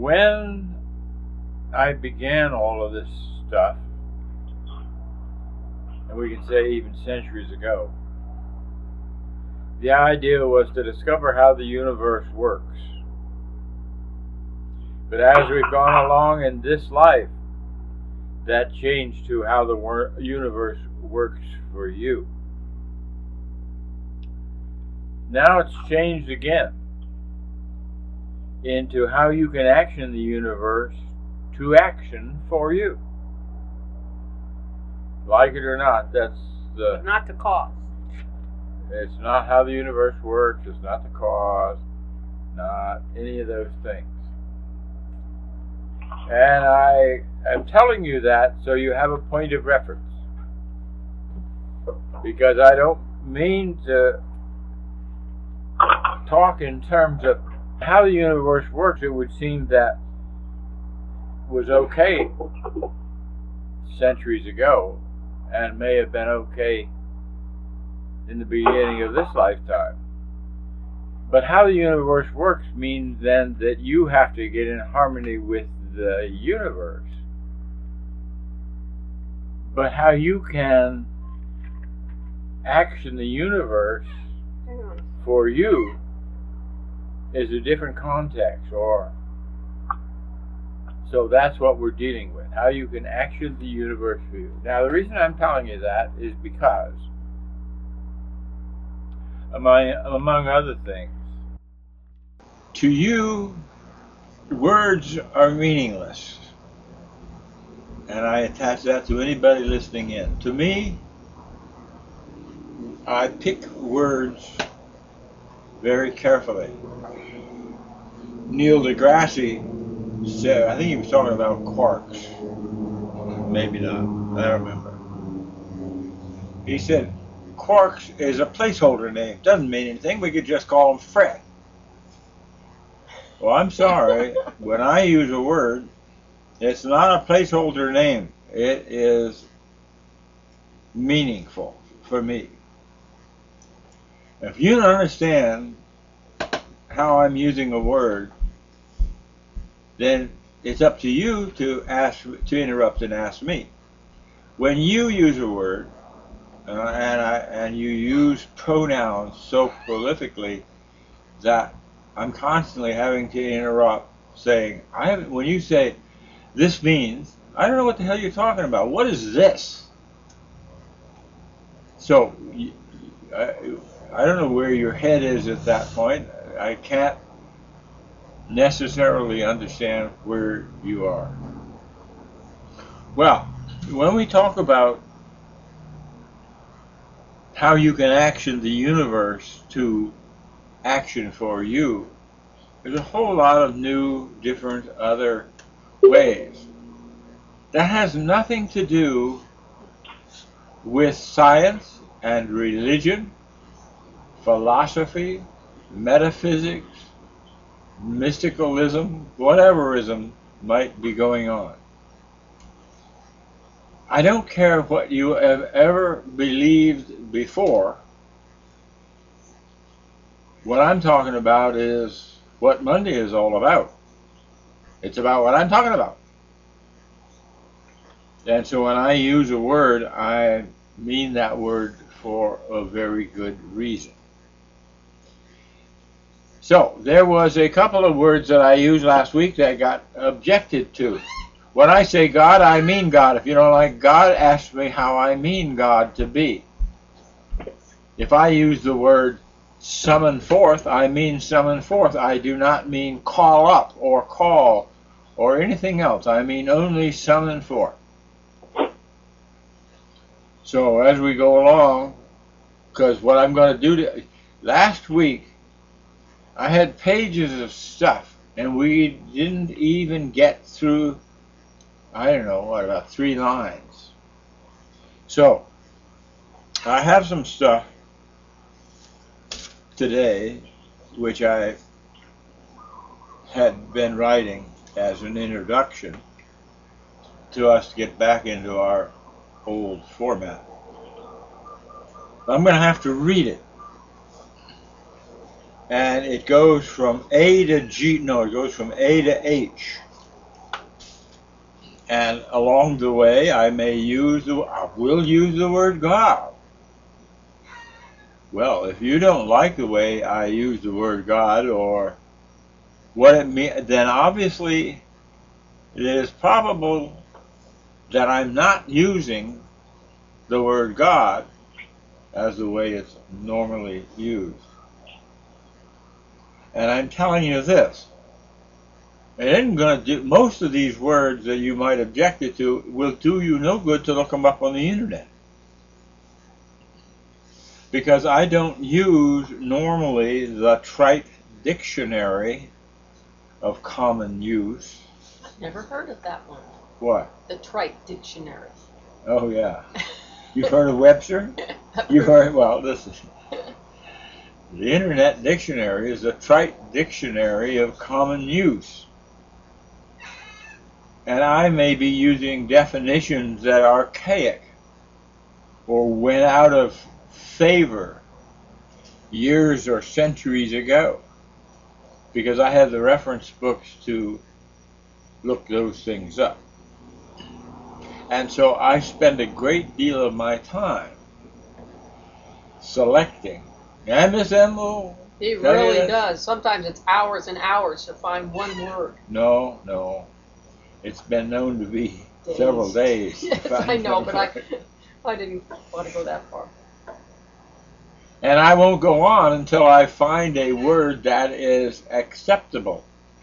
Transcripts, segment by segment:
When I began all of this stuff, and we can say even centuries ago, the idea was to discover how the universe works. But as we've gone along in this life, that changed to how the universe works for you. Now it's changed again into how you can action the universe to action for you. Like it or not, that's the... But not the cause. It's not how the universe works, it's not the cause, not any of those things. And I am telling you that so you have a point of reference. Because I don't mean to talk in terms of how the universe works. It would seem that was okay centuries ago and may have been okay in the beginning of this lifetime. But how the universe works means then that you have to get in harmony with the universe. But how you can action the universe for you is a different context, or so that's what we're dealing with. How you can action the universe for you. Now the reason I'm telling you that is because among other things, to you words are meaningless, and I attach that to anybody listening in. To me, I pick words very carefully. Neil deGrasse said, I think he was talking about quarks, maybe not, I don't remember. He said quarks is a placeholder name, doesn't mean anything, we could just call them Fred. Well, I'm sorry, when I use a word, it's not a placeholder name. It is meaningful for me. If you don't understand how I'm using a word, then it's up to you to interrupt and ask me. When you use a word, and you use pronouns so prolifically that I'm constantly having to interrupt, saying, when you say, this means, I don't know what the hell you're talking about. What is this? So, I don't know where your head is at that point. I can't necessarily understand where you are. Well, when we talk about how you can action the universe to action for you, there's a whole lot of new, different other ways. That has nothing to do with science and religion, philosophy, metaphysics, mysticalism, whateverism might be going on. I don't care what you have ever believed before. What I'm talking about is what Monday is all about. It's about what I'm talking about. And so when I use a word, I mean that word for a very good reason. So there was a couple of words that I used last week that got objected to. When I say God, I mean God. If you don't like God, ask me how I mean God to be. If I use the word summon forth, I mean summon forth. I do not mean call up or call or anything else. I mean only summon forth. So as we go along, because what I'm going to do, last week I had pages of stuff and we didn't even get through, I don't know, what, about 3 lines. So I have some stuff today which I had been writing as an introduction to us to get back into our old format. I'm going to have to read it. and it goes from A to G. No, it goes from A to H. And along the way, I will use the word God. Well, if you don't like the way I use the word God or what it means, then obviously it is probable that I'm not using the word God as the way it's normally used. And I'm telling you this, it isn't going to do, most of these words that you might object to will do you no good to look them up on the internet. Because I don't use normally the trite dictionary of common use. I've never heard of that one. What? The trite dictionary. Oh yeah. You've heard of Webster? You've heard, well, this is, the Internet Dictionary is a trite dictionary of common use. And I may be using definitions that are archaic or went out of favor years or centuries ago, because I have the reference books to look those things up. And so I spend a great deal of my time selecting. And Miss Emil, he really does. Sometimes it's hours and hours to find one word. No. It's been known to be days. Several days. Yes, I know, but I didn't want to go that far. And I won't go on until I find a word that is acceptable.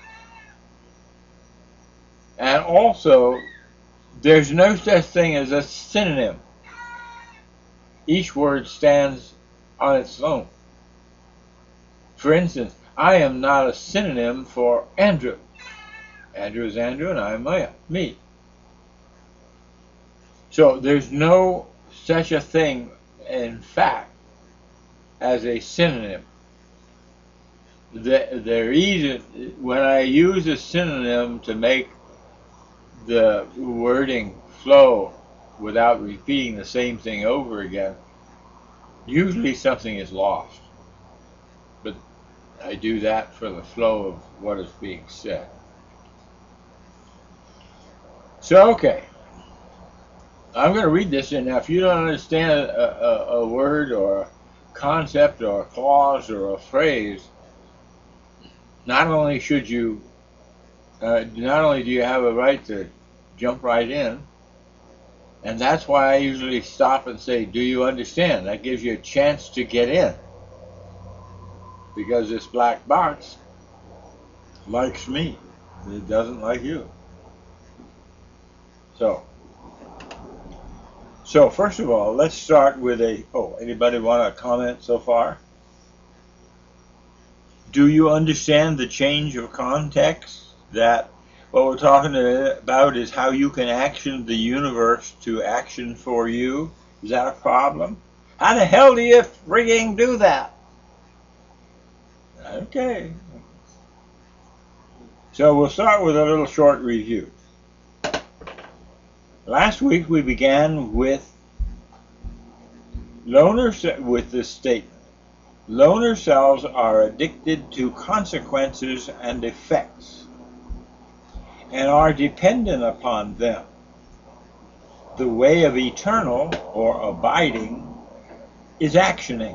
And also, there's no such thing as a synonym. Each word stands on its own. For instance, I am not a synonym for Andrew. Andrew is Andrew and I am me. So there's no such a thing, in fact, as a synonym. There isn't. When I use a synonym to make the wording flow without repeating the same thing over again, usually something is lost. But I do that for the flow of what is being said. So, okay. I'm going to read this, and now if you don't understand a word or a concept or a clause or a phrase, not only do you have a right to jump right in, and that's why I usually stop and say, do you understand? That gives you a chance to get in. Because this black box likes me. It doesn't like you. So first of all, let's start with anybody want to comment so far? Do you understand the change of context? That what we're talking about is how you can action the universe to action for you? Is that a problem? How the hell do you frigging do that? Okay. So we'll start with a little short review. Last week we began with this statement. Loner cells are addicted to consequences and effects and are dependent upon them. The way of eternal or abiding is actioning,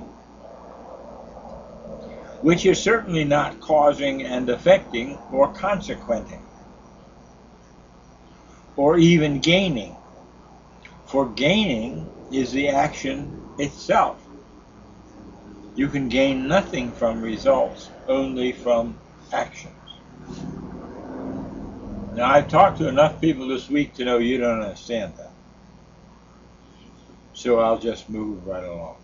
which is certainly not causing and affecting or consequenting, or even gaining. For gaining is the action itself. You can gain nothing from results, only from actions. Now, I've talked to enough people this week to know you don't understand that. So I'll just move right along.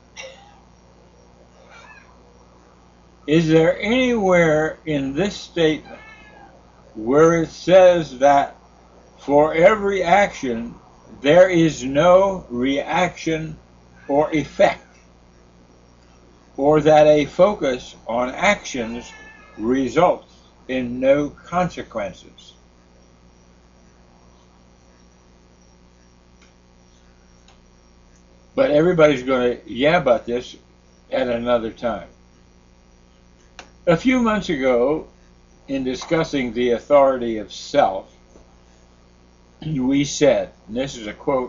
Is there anywhere in this statement where it says that for every action there is no reaction or effect, or that a focus on actions results in no consequences? But everybody's going to yeah about this at another time. A few months ago, in discussing the authority of self, we said, and this is a quote,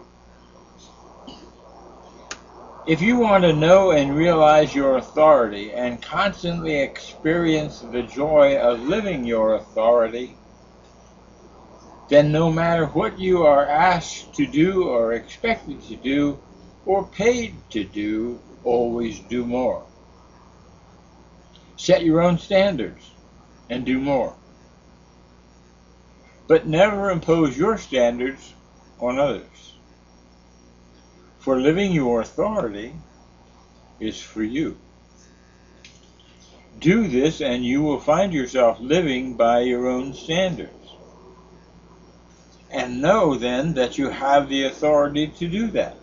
if you want to know and realize your authority and constantly experience the joy of living your authority, then no matter what you are asked to do or expected to do or paid to do, always do more. Set your own standards and do more. But never impose your standards on others. For living your authority is for you. Do this and you will find yourself living by your own standards. And know then that you have the authority to do that.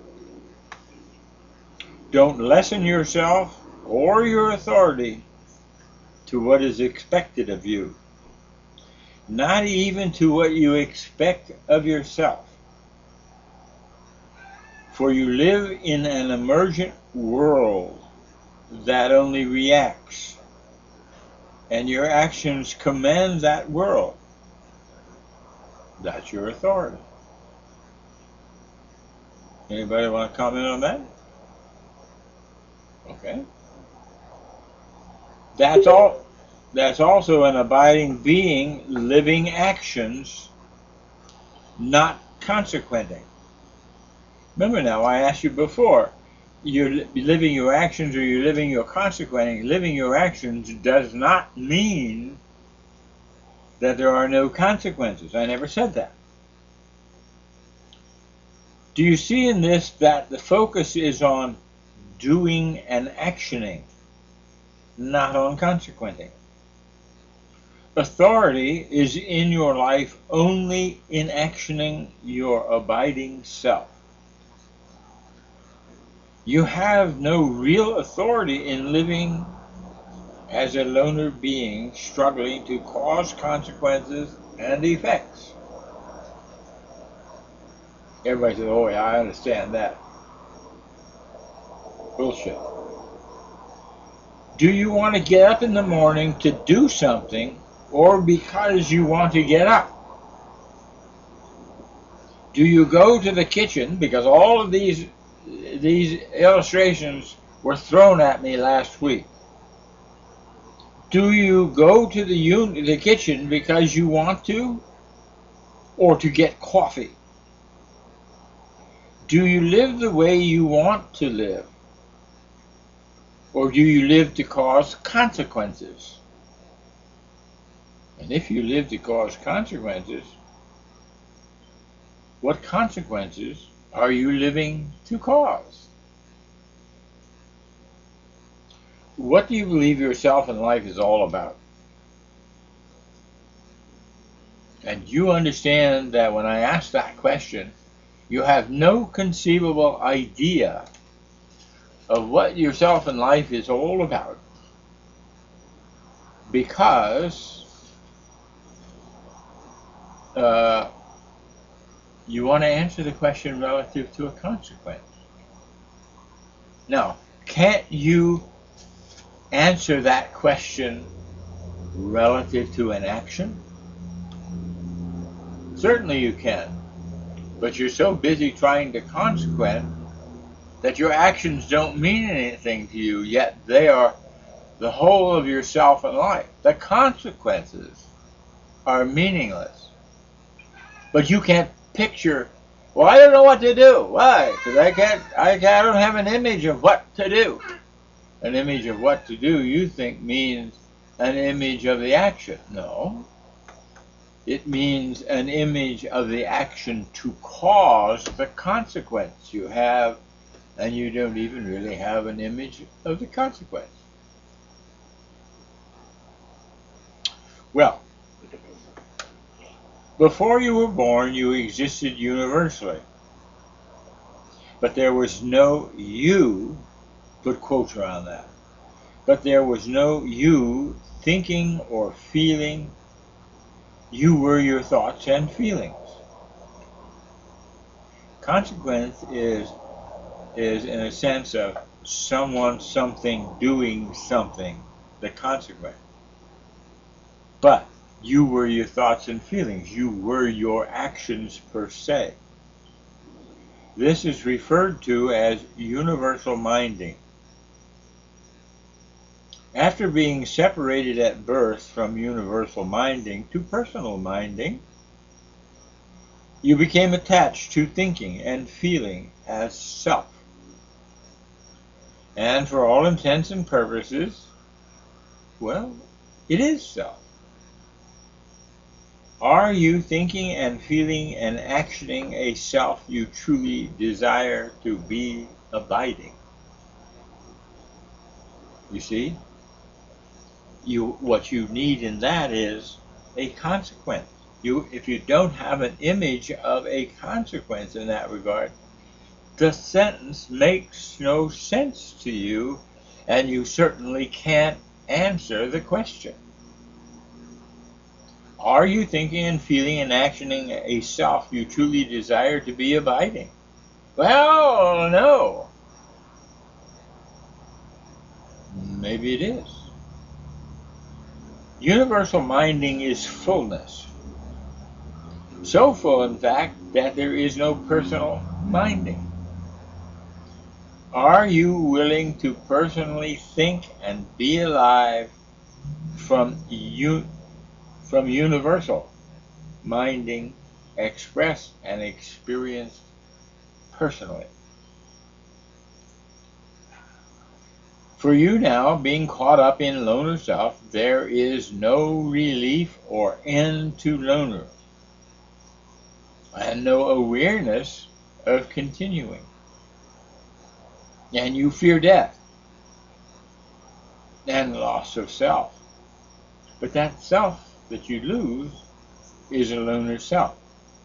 Don't lessen yourself or your authority to what is expected of you. Not even to what you expect of yourself. For you live in an emergent world that only reacts, and your actions command that world. That's your authority. Anybody want to comment on that? Okay. That's all. That's also an abiding being living actions, not consequenting. Remember now, I asked you before, you're living your actions or you're living your consequenting. Living your actions does not mean that there are no consequences. I never said that. Do you see in this that the focus is on doing and actioning, not on consequenting? Authority is in your life only in actioning your abiding self. You have no real authority in living as a loner being struggling to cause consequences and effects. Everybody says, oh yeah, I understand that. Bullshit. Do you want to get up in the morning to do something or because you want to get up? Do you go to the kitchen, because all of these illustrations were thrown at me last week. Do you go to the kitchen because you want to, or to get coffee? Do you live the way you want to live, or do you live to cause consequences? And if you live to cause consequences, what consequences are you living to cause? What do you believe yourself and life is all about? And you understand that when I ask that question, you have no conceivable idea of what yourself and life is all about, because you want to answer the question relative to a consequence. Now, can't you answer that question relative to an action? Certainly you can, but you're so busy trying to consequent that your actions don't mean anything to you, yet they are the whole of yourself and life. The consequences are meaningless. But you can't picture, well, I don't know what to do. Why? Because I don't have an image of what to do. An image of what to do, you think, means an image of the action. No. It means an image of the action to cause the consequence. You have, and you don't even really have an image of the consequence. Well, before you were born, you existed universally. But there was no you, put quotes around that, but there was no you thinking or feeling. You were your thoughts and feelings. Consequence is in a sense of someone, something, doing something the consequence. But you were your thoughts and feelings. You were your actions per se. This is referred to as universal minding. After being separated at birth from universal minding to personal minding, you became attached to thinking and feeling as self. And for all intents and purposes, well, it is self. Are you thinking and feeling and actioning a self you truly desire to be abiding? You see? What you need in that is a consequence. If you don't have an image of a consequence in that regard, the sentence makes no sense to you, and you certainly can't answer the question. Are you thinking and feeling and actioning a self you truly desire to be abiding? Well, no. Maybe it is. Universal minding is fullness. So full, in fact, that there is no personal minding. Are you willing to personally think and be alive from universal minding, expressed and experienced personally? For you now, being caught up in loner self, there is no relief or end to loner, and no awareness of continuing. And you fear death and loss of self. But that self that you lose is a loner self.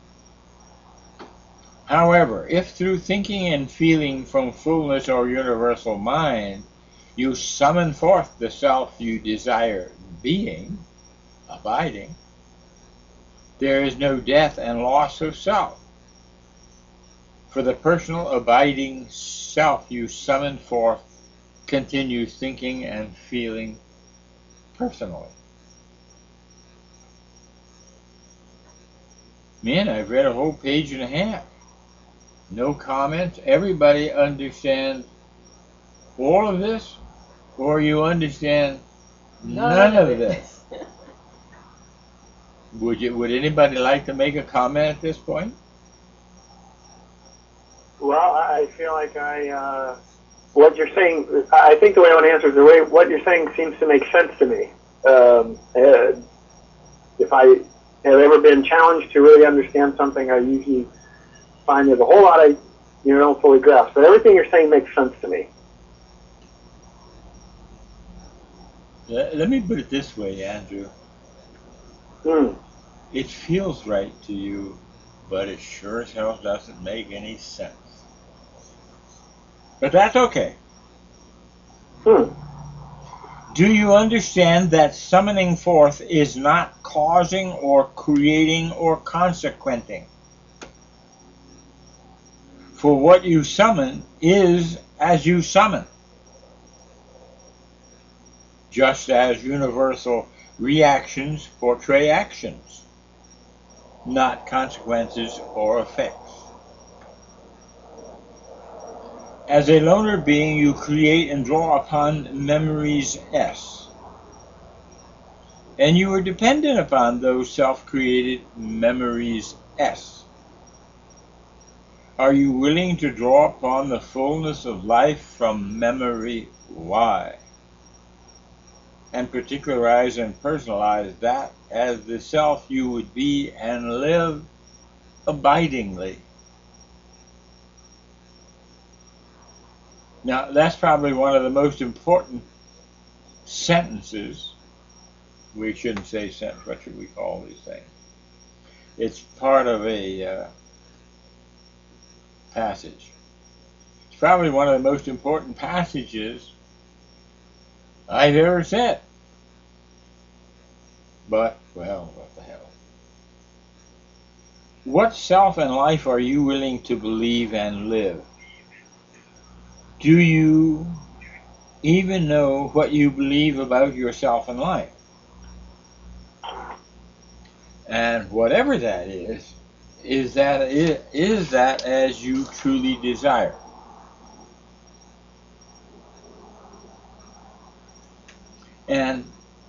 However, if through thinking and feeling from fullness or universal mind, you summon forth the self you desire being, abiding, there is no death and loss of self. For the personal abiding self you summon forth continues thinking and feeling personally. Man, I've read a whole page and a half. No comments. Everybody understands all of this, or you understand none of this. Would anybody like to make a comment at this point? Well, I feel like what you're saying, I think the way I want to answer is the way what you're saying seems to make sense to me. If I have ever been challenged to really understand something, I usually find there's a whole lot I don't fully grasp. But everything you're saying makes sense to me. Let me put it this way, Andrew. It feels right to you, but it sure as hell doesn't make any sense. But that's okay. Do you understand that summoning forth is not causing or creating or consequenting? For what you summon is as you summon. Just as universal reactions portray actions, not consequences or effects. As a loner being, you create and draw upon memories S. And you are dependent upon those self-created memories S. Are you willing to draw upon the fullness of life from memory Y? And particularize and personalize that as the self you would be and live abidingly. Now, that's probably one of the most important sentences. We shouldn't say sentence, what should we call these things? It's part of a passage. It's probably one of the most important passages I've ever said. But, well, what the hell? What self and life are you willing to believe and live? Do you even know what you believe about yourself and life. And whatever that is that as you truly desire. And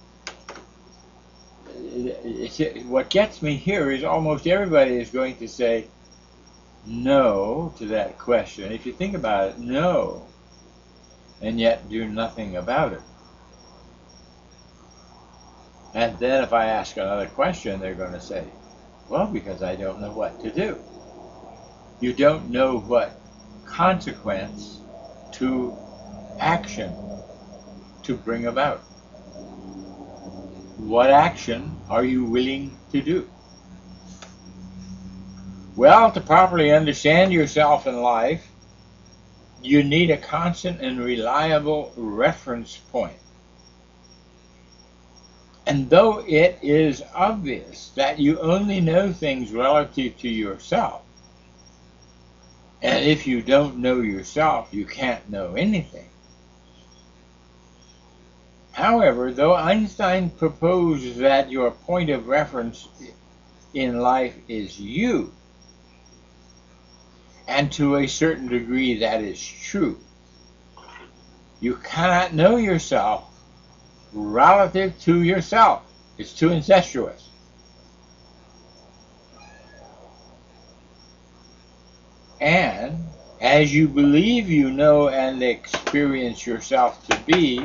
what gets me here is almost everybody is going to say no to that question. If you think about it, no, and yet do nothing about it. And then if I ask another question, they're going to say, well, because I don't know what to do. You don't know what consequence to action to bring about. What action are you willing to do? Well, to properly understand yourself in life, you need a constant and reliable reference point. And though it is obvious that you only know things relative to yourself, and if you don't know yourself, you can't know anything. However, though Einstein proposed that your point of reference in life is you, and to a certain degree that is true, you cannot know yourself relative to yourself. It's too incestuous. And as you believe you know and experience yourself to be,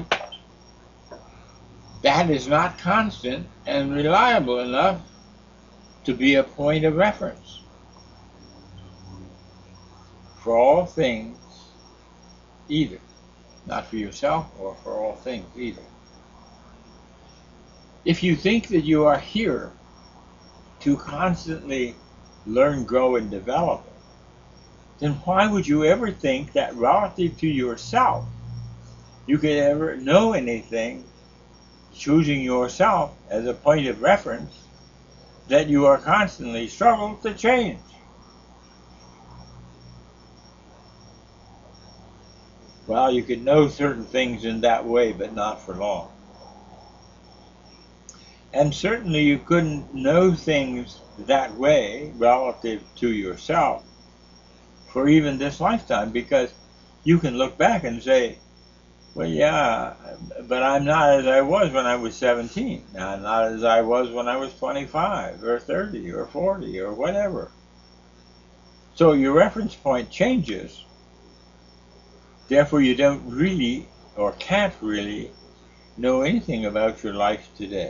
that is not constant and reliable enough to be a point of reference for all things either. Not for yourself or for all things either. If you think that you are here to constantly learn, grow, and develop, then why would you ever think that relative to yourself you could ever know anything, choosing yourself as a point of reference, that you are constantly struggling to change? Well, you could know certain things in that way, but not for long. And certainly you couldn't know things that way relative to yourself for even this lifetime, because you can look back and say, well, yeah, but I'm not as I was when I was 17. I'm not as I was when I was 25 or 30 or 40 or whatever. So your reference point changes. Therefore, you don't really or can't really know anything about your life today.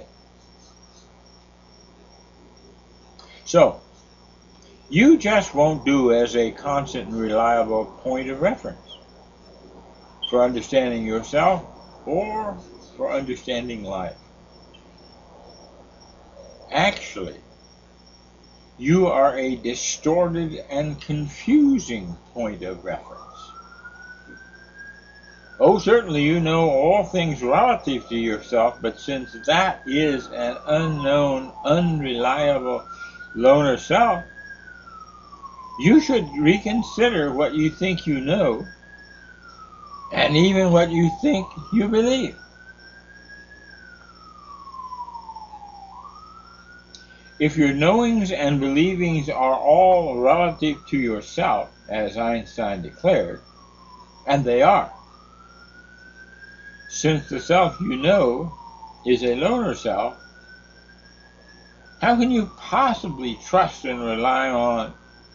So, you just won't do as a constant and reliable point of reference for understanding yourself or for understanding life. Actually, you are a distorted and confusing point of reference. Oh, certainly you know all things relative to yourself, but since that is an unknown, unreliable loner self, you should reconsider what you think you know, and even what you think you believe. If your knowings and believings are all relative to yourself, as Einstein declared, and they are, since the self you know is a loner self, how can you possibly trust and rely on,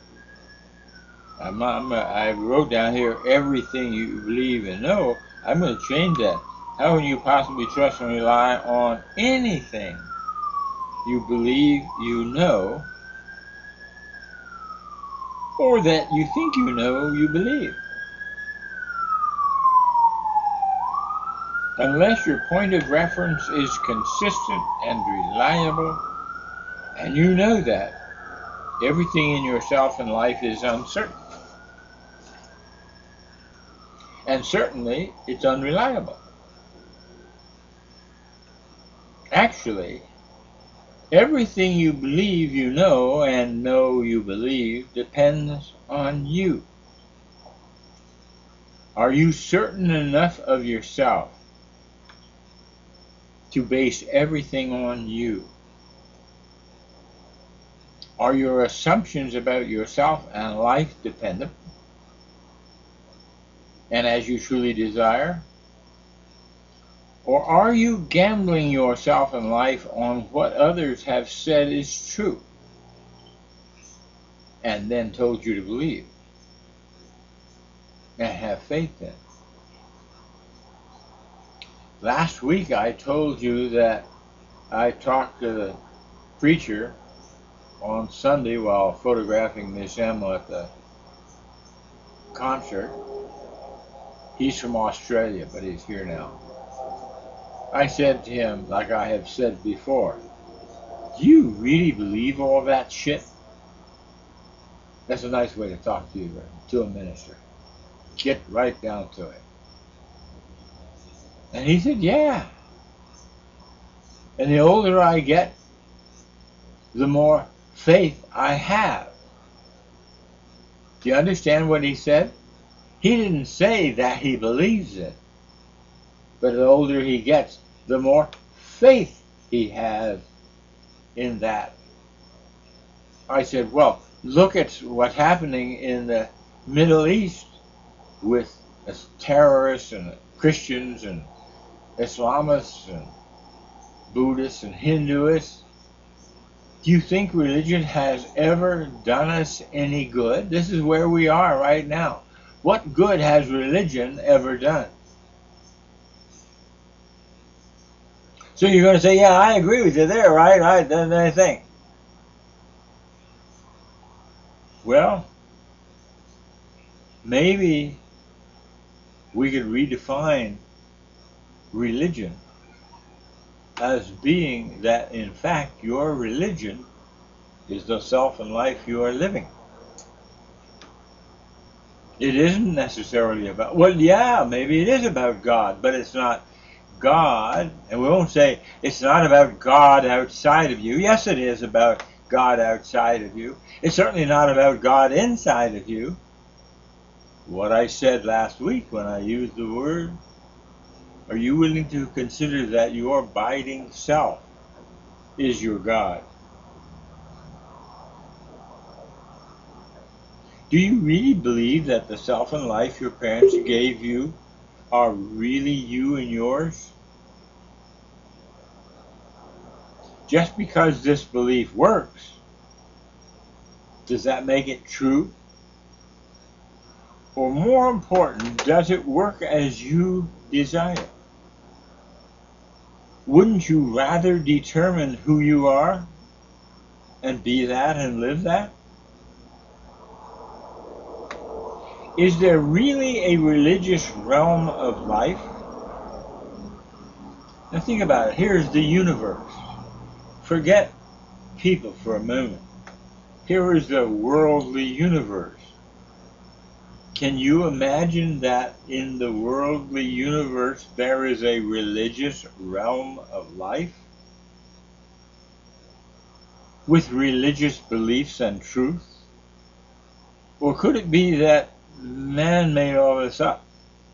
I wrote down here, everything you believe and know. I'm going to change that. How can you possibly trust and rely on anything you believe you know, or that you think you know you believe? Unless your point of reference is consistent and reliable, and you know that, everything in yourself and life is uncertain. And certainly, it's unreliable. Actually, everything you believe you know and know you believe depends on you. Are you certain enough of yourself to base everything on you? Are your assumptions about yourself and life dependent and as you truly desire? Or are you gambling yourself and life on what others have said is true and then told you to believe and have faith in? Last week I told you that I talked to the preacher on Sunday while photographing Miss Emma at the concert. He's from Australia, but he's here now. I said to him, like I have said before, do you really believe all that shit? That's a nice way to talk to you, to a minister. Get right down to it. And he said, yeah. And the older I get, the more faith I have. Do you understand what he said? He didn't say that he believes it. But the older he gets, the more faith he has in that. I said, well, look at what's happening in the Middle East with terrorists and Christians and Islamists and Buddhists and Hinduists. Do you think religion has ever done us any good? This is where we are right now. What good has religion ever done? So you're going to say, yeah, I agree with you there, right? Then I think. Well, maybe we could redefine religion as being that, in fact, your religion is the self and life you are living. It isn't necessarily about, well, yeah, maybe it is about God, but it's not God, and we won't say it's not about God outside of you. Yes, it is about God outside of you. It's certainly not about God inside of you. What I said last week when I used the word, are you willing to consider that your abiding self is your God? Do you really believe that the self and life your parents gave you are really you and yours? Just because this belief works, does that make it true? Or more important, does it work as you desire? Wouldn't you rather determine who you are and be that and live that? Is there really a religious realm of life? Now think about it. Here's the universe. Forget people for a moment. Here is the worldly universe. Can you imagine that in the worldly universe there is a religious realm of life? With religious beliefs and truths? Or could it be that man made all this up?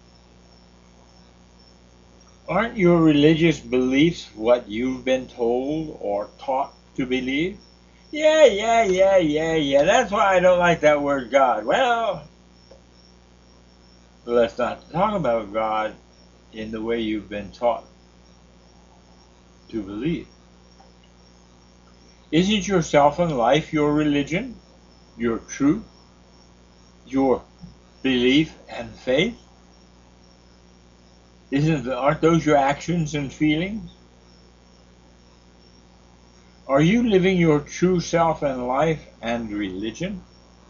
Aren't your religious beliefs what you've been told or taught to believe? Yeah. That's why I don't like that word God. Well, let's not talk about God in the way you've been taught to believe. Isn't yourself and life your religion, your truth, your belief and faith? Aren't those your actions and feelings? Are you living your true self and life and religion?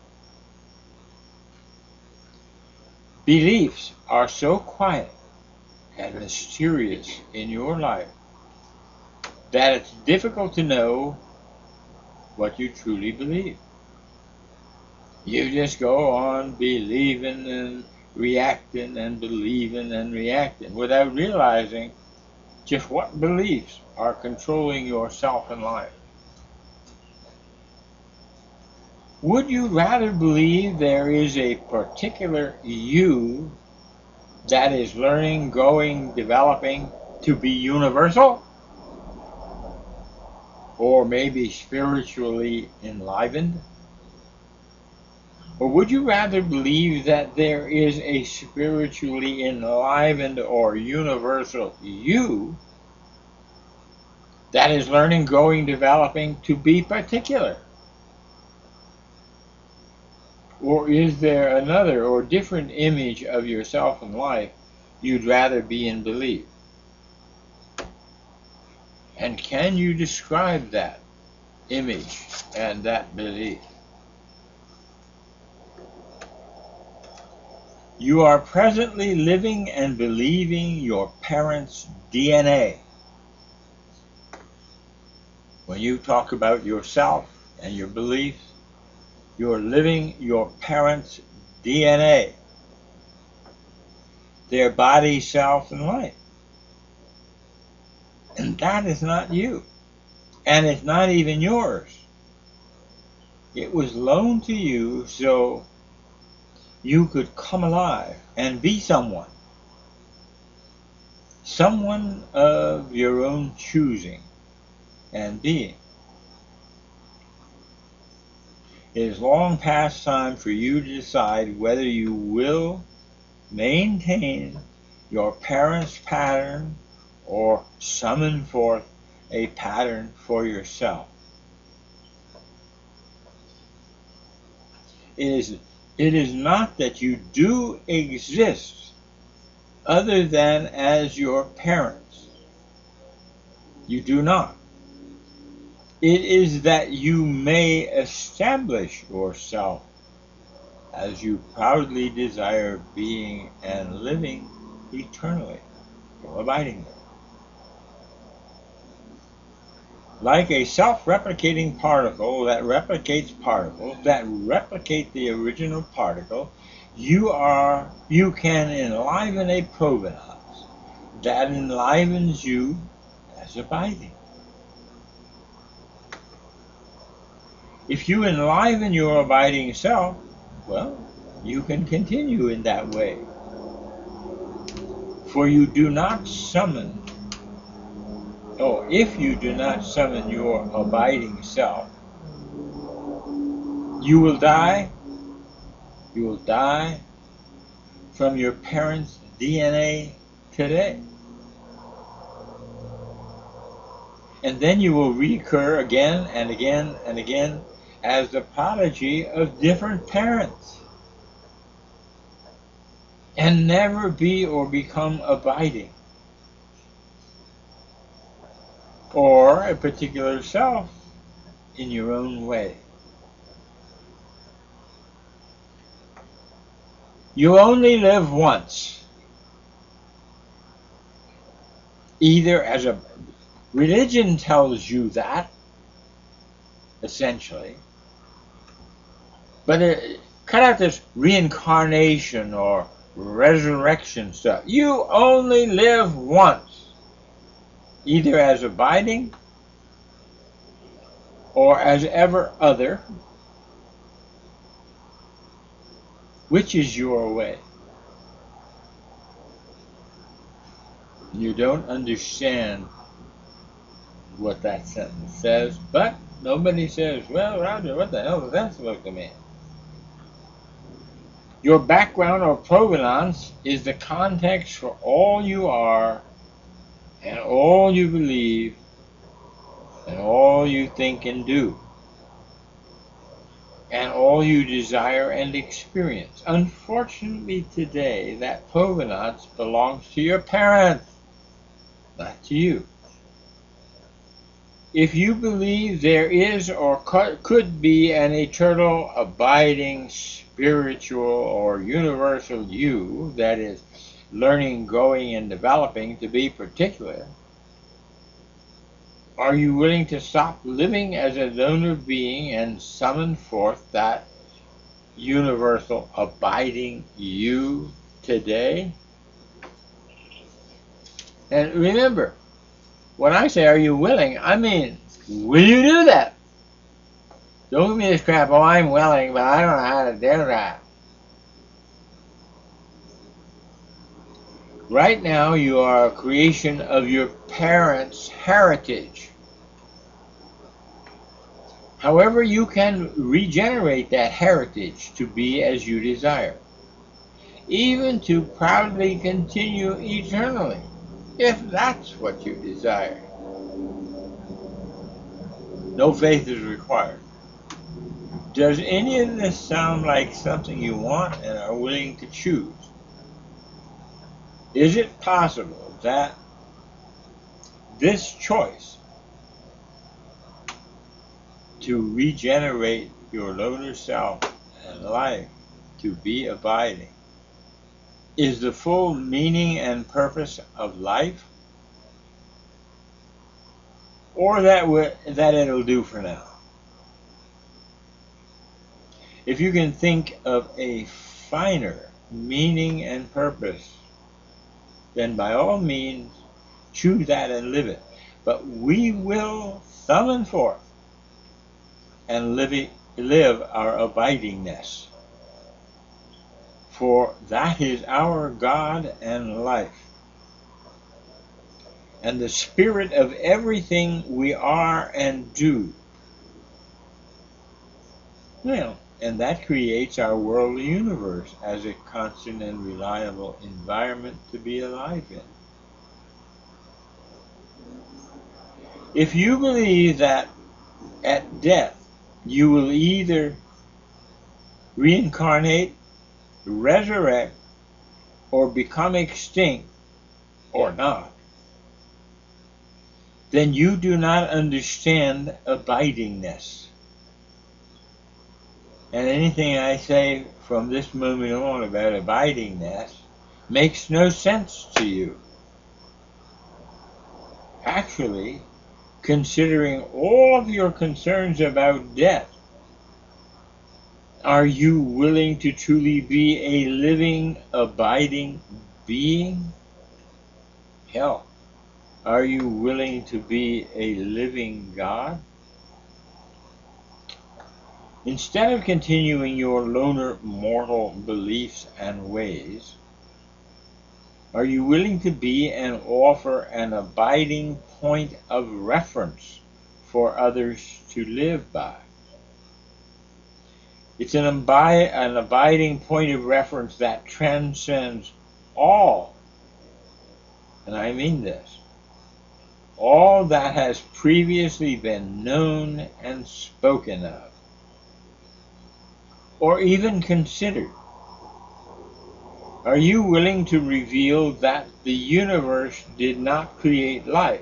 Beliefs are so quiet and mysterious in your life that it's difficult to know what you truly believe. You just go on believing and reacting and believing and reacting without realizing just what beliefs are controlling your self and life. Would you rather believe there is a particular you that is learning, growing, developing to be universal, or maybe spiritually enlivened? Or would you rather believe that there is a spiritually enlivened or universal you that is learning, growing, developing to be particular? Or is there another or different image of yourself and life you'd rather be and believe? And can you describe that image and that belief? You are presently living and believing your parents' DNA. When you talk about yourself and your beliefs, you're living your parents' DNA, their body, self, and life. And that is not you. And it's not even yours. It was loaned to you so you could come alive and be someone. Someone of your own choosing and being. It is long past time for you to decide whether you will maintain your parents' pattern or summon forth a pattern for yourself. It is not that you do exist other than as your parents. You do not. It is that you may establish yourself as you proudly desire being and living eternally, or abiding there. Like a self-replicating particle that replicates particles that replicate the original particle, you can enliven a provenance that enlivens you as abiding. If you enliven your abiding self, well, you can continue in that way. For you do not summon, or if you do not summon your abiding self, you will die. You will die from your parents' DNA today. And then you will recur again and again and again as the prodigy of different parents, and never be or become abiding, or a particular self in your own way. You only live once, either as a religion tells you that, essentially, but cut out this reincarnation or resurrection stuff. You only live once, either as abiding or as ever other. Which is your way? You don't understand what that sentence says, but nobody says, well, Roger, what the hell is that supposed to mean? Your background or provenance is the context for all you are and all you believe and all you think and do and all you desire and experience. Unfortunately today, that provenance belongs to your parents, not to you. If you believe there is or could be an eternal, abiding, spiritual, or universal you that is learning, growing, and developing to be particular, are you willing to stop living as a donor being and summon forth that universal, abiding you today? And remember, when I say, are you willing, I mean, will you do that? Don't give me this crap, oh, I'm willing, but I don't know how to do that. Right now, you are a creation of your parents' heritage. However, you can regenerate that heritage to be as you desire, even to proudly continue eternally, if that's what you desire. No faith is required. Does any of this sound like something you want and are willing to choose? Is it possible that this choice to regenerate your lower self and life to be abiding is the full meaning and purpose of life? Or that it'll do for now? If you can think of a finer meaning and purpose, then by all means choose that and live it. But we will summon forth and live our abidingness. For that is our God and life, and the spirit of everything we are and do. Well, and that creates our worldly universe as a constant and reliable environment to be alive in. If you believe that at death you will either reincarnate, resurrect, or become extinct, or not, then you do not understand abidingness. And anything I say from this moment on about abidingness makes no sense to you. Actually, considering all of your concerns about death, are you willing to truly be a living, abiding being? Hell, are you willing to be a living God? Instead of continuing your loner mortal beliefs and ways, are you willing to be and offer an abiding point of reference for others to live by? It's an abiding point of reference that transcends all, and I mean this, all that has previously been known and spoken of, or even considered. Are you willing to reveal that the universe did not create life?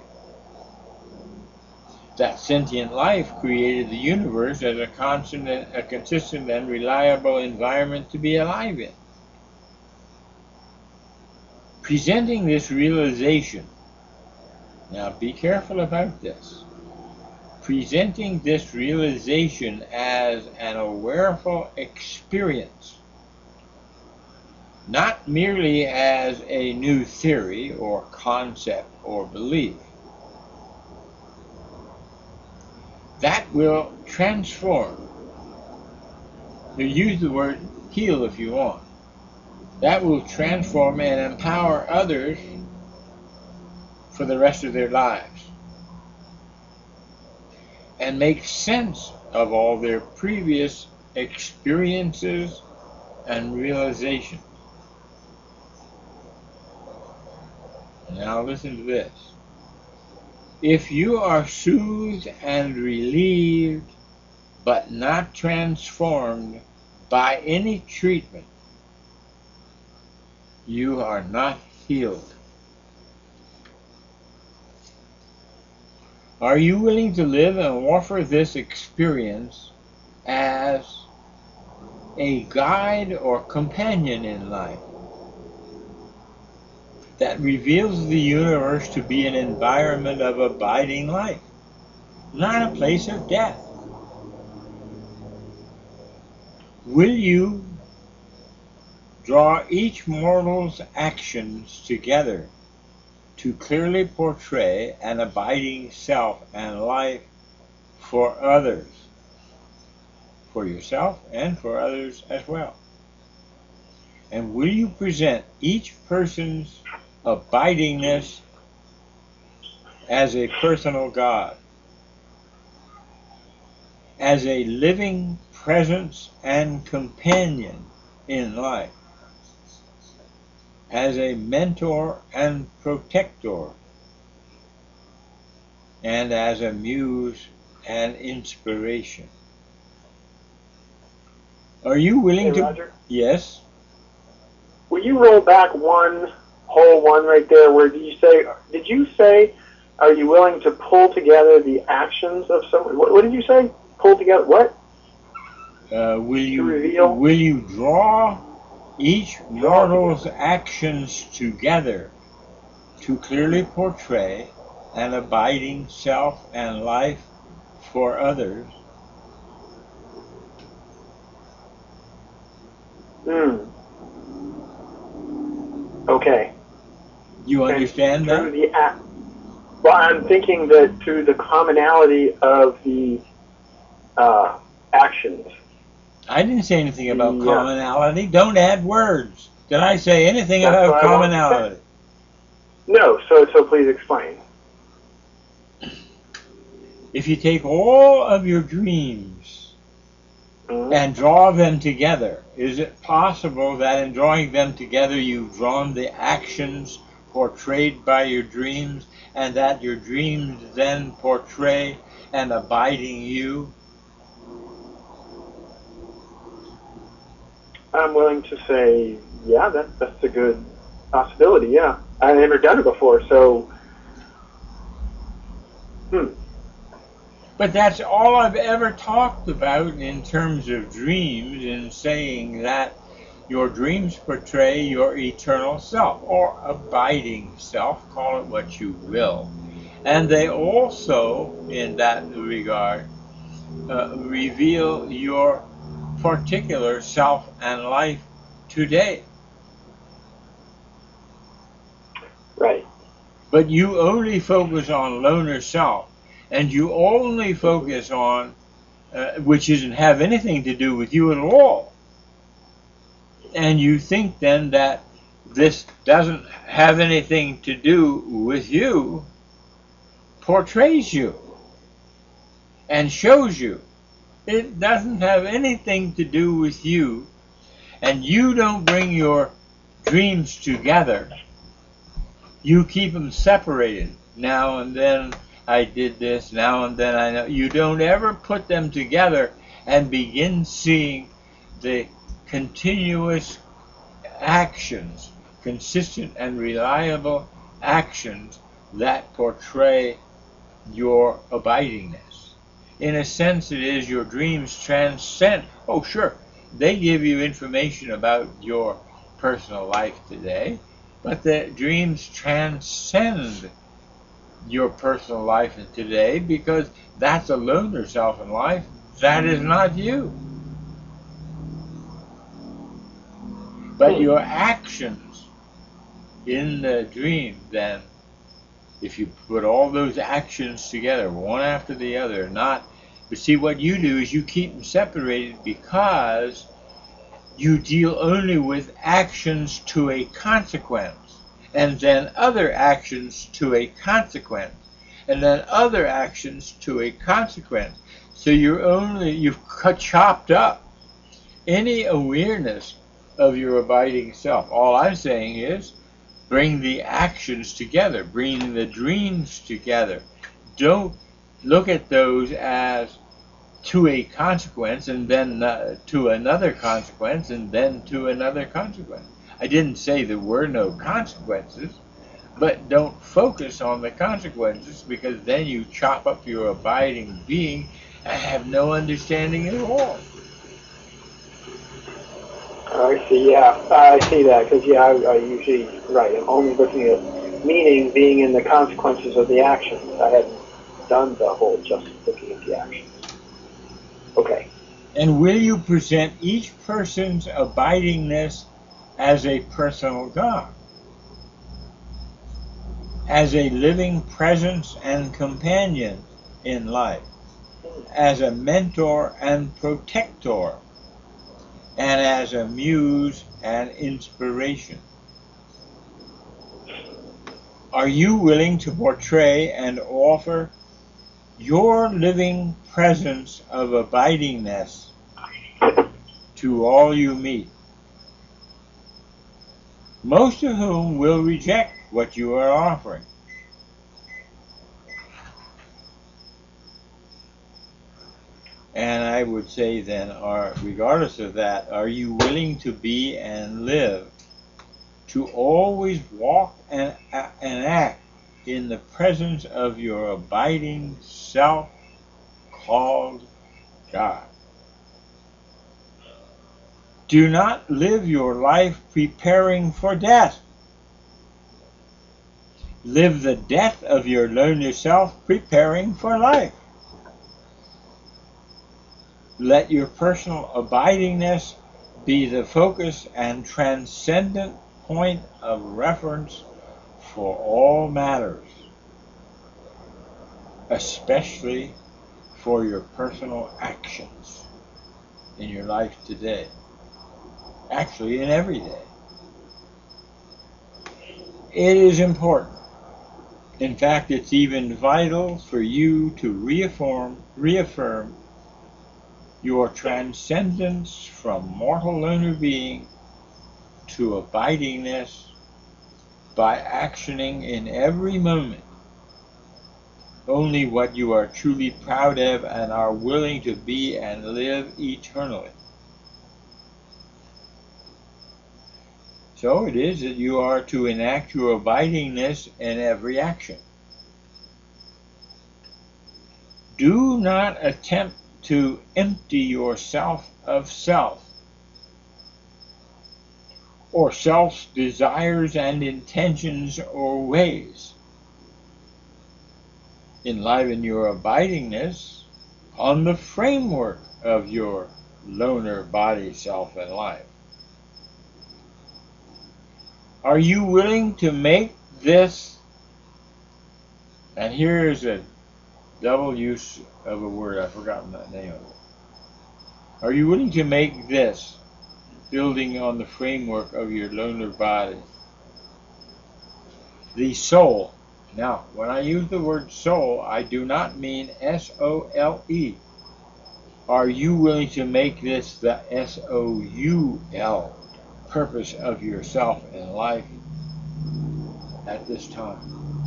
That sentient life created the universe as a consistent and reliable environment to be alive in. Presenting this realization, now be careful about this, presenting this realization as an awareful experience, not merely as a new theory or concept or belief, that will transform. You use the word heal if you want. That will transform and empower others for the rest of their lives, and make sense of all their previous experiences and realizations. Now listen to this. If you are soothed and relieved, but not transformed by any treatment, you are not healed. Are you willing to live and offer this experience as a guide or companion in life that reveals the universe to be an environment of abiding life, not a place of death? Will you draw each mortal's actions together to clearly portray an abiding self and life for others, for yourself and for others as well? And will you present each person's abidingness as a personal God, as a living presence and companion in life, as a mentor and protector, and as a muse and inspiration. Are you willing Hey, to? Roger, Yes. will you roll back one whole one right there? Where did you say, are you willing to pull together the actions of someone? What did you say? Pull together what? Will you draw each mortal's actions together to clearly portray an abiding self and life for others? Okay. You understand that? Well, I'm thinking that through the commonality of the actions. I didn't say anything about commonality. Don't add words. Did I say anything about commonality? No, so please explain. If you take all of your dreams and draw them together, is it possible that in drawing them together you've drawn the actions portrayed by your dreams, and that your dreams then portray an abiding you? I'm willing to say, yeah, that's a good possibility, yeah. I've never done it before, so... But that's all I've ever talked about in terms of dreams, in saying that your dreams portray your eternal self, or abiding self, call it what you will. And they also, in that regard, reveal your particular self and life today. Right. But you only focus on loner self, and you only focus on, which doesn't have anything to do with you at all. And you think then that this doesn't have anything to do with you, portrays you, and shows you. It doesn't have anything to do with you, and you don't bring your dreams together. You keep them separated. Now and then I did this, now and then I know. You don't ever put them together and begin seeing the continuous actions, consistent and reliable actions that portray your abidingness. In a sense, it is your dreams transcend. Oh, sure, they give you information about your personal life today, but the dreams transcend your personal life today, because that's a loner self in life. That is not you. But your actions in the dream, then, if you put all those actions together, one after the other, but see, what you do is you keep them separated because you deal only with actions to a consequence, and then other actions to a consequence, and then other actions to a consequence. So you've chopped up any awareness of your abiding self. All I'm saying is, bring the actions together, bring the dreams together. Don't look at those as to a consequence, and then to another consequence, and then to another consequence. I didn't say there were no consequences, but don't focus on the consequences, because then you chop up your abiding being and have no understanding at all. I see, yeah. I see that, because, yeah, I usually, right, I'm only looking at meaning being in the consequences of the actions. I hadn't done the whole just looking at the actions. Okay. And will you present each person's abidingness as a personal God, as a living presence and companion in life, as a mentor and protector, and as a muse and inspiration? Are you willing to portray and offer your living presence of abidingness to all you meet, most of whom will reject what you are offering? And I would say then, regardless of that, are you willing to be and live, to always walk and act in the presence of your abiding self called God? Do not live your life preparing for death. Live the death of your lonely self preparing for life. Let your personal abidingness be the focus and transcendent point of reference for all matters, especially for your personal actions in your life today, actually in every day. It is important. In fact, it's even vital for you to reaffirm your transcendence from mortal loner being to abidingness by actioning in every moment only what you are truly proud of and are willing to be and live eternally. So it is that you are to enact your abidingness in every action. Do not attempt to empty yourself of self, or self's desires and intentions or ways. Enliven your abidingness on the framework of your loner body, self, and life. Are you willing to make this, and here is a double use of a word, I've forgotten that name of it. Are you willing to make this, building on the framework of your loner body, the soul? Now, when I use the word soul, I do not mean S-O-L-E. Are you willing to make this the S-O-U-L purpose of yourself in life at this time?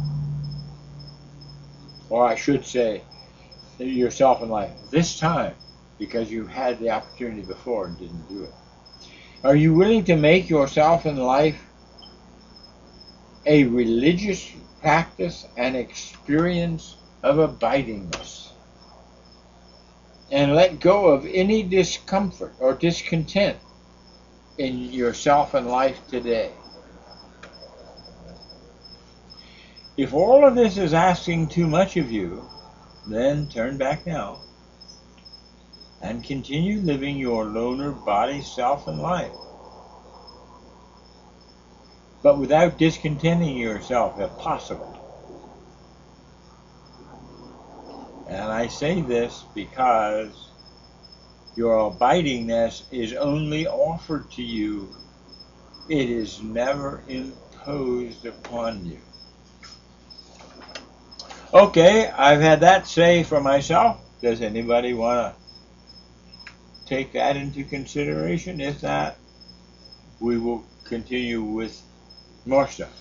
Or I should say, yourself in life this time, because you had the opportunity before and didn't do it. Are you willing to make yourself in life a religious practice and experience of abidingness, and let go of any discomfort or discontent in yourself and life today? If all of this is asking too much of you, then turn back now and continue living your loner body, self, and life, but without discontenting yourself if possible. And I say this because your abidingness is only offered to you. It is never imposed upon you. Okay, I've had that say for myself. Does anybody want to take that into consideration? If not, we will continue with more stuff.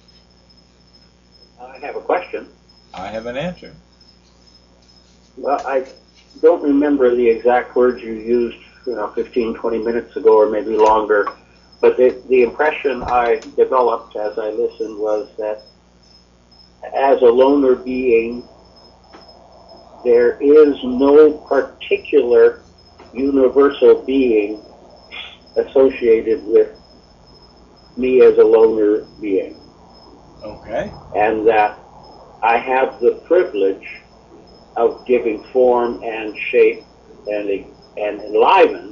I have a question. I have an answer. Well, I don't remember the exact words you used, 15, 20 minutes ago or maybe longer, but the impression I developed as I listened was that as a loner being, there is no particular universal being associated with me as a loner being. Okay. And that I have the privilege of giving form and shape and enliven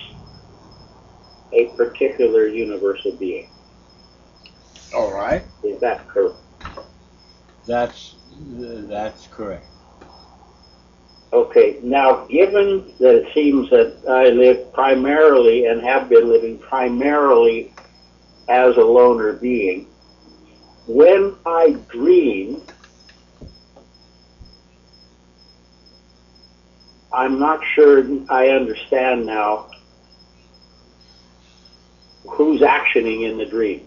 a particular universal being. All right. Is that correct? That's correct. Okay, now given that it seems that I live primarily and have been living primarily as a loner being, when I dream, I'm not sure I understand now who's actioning in the dream.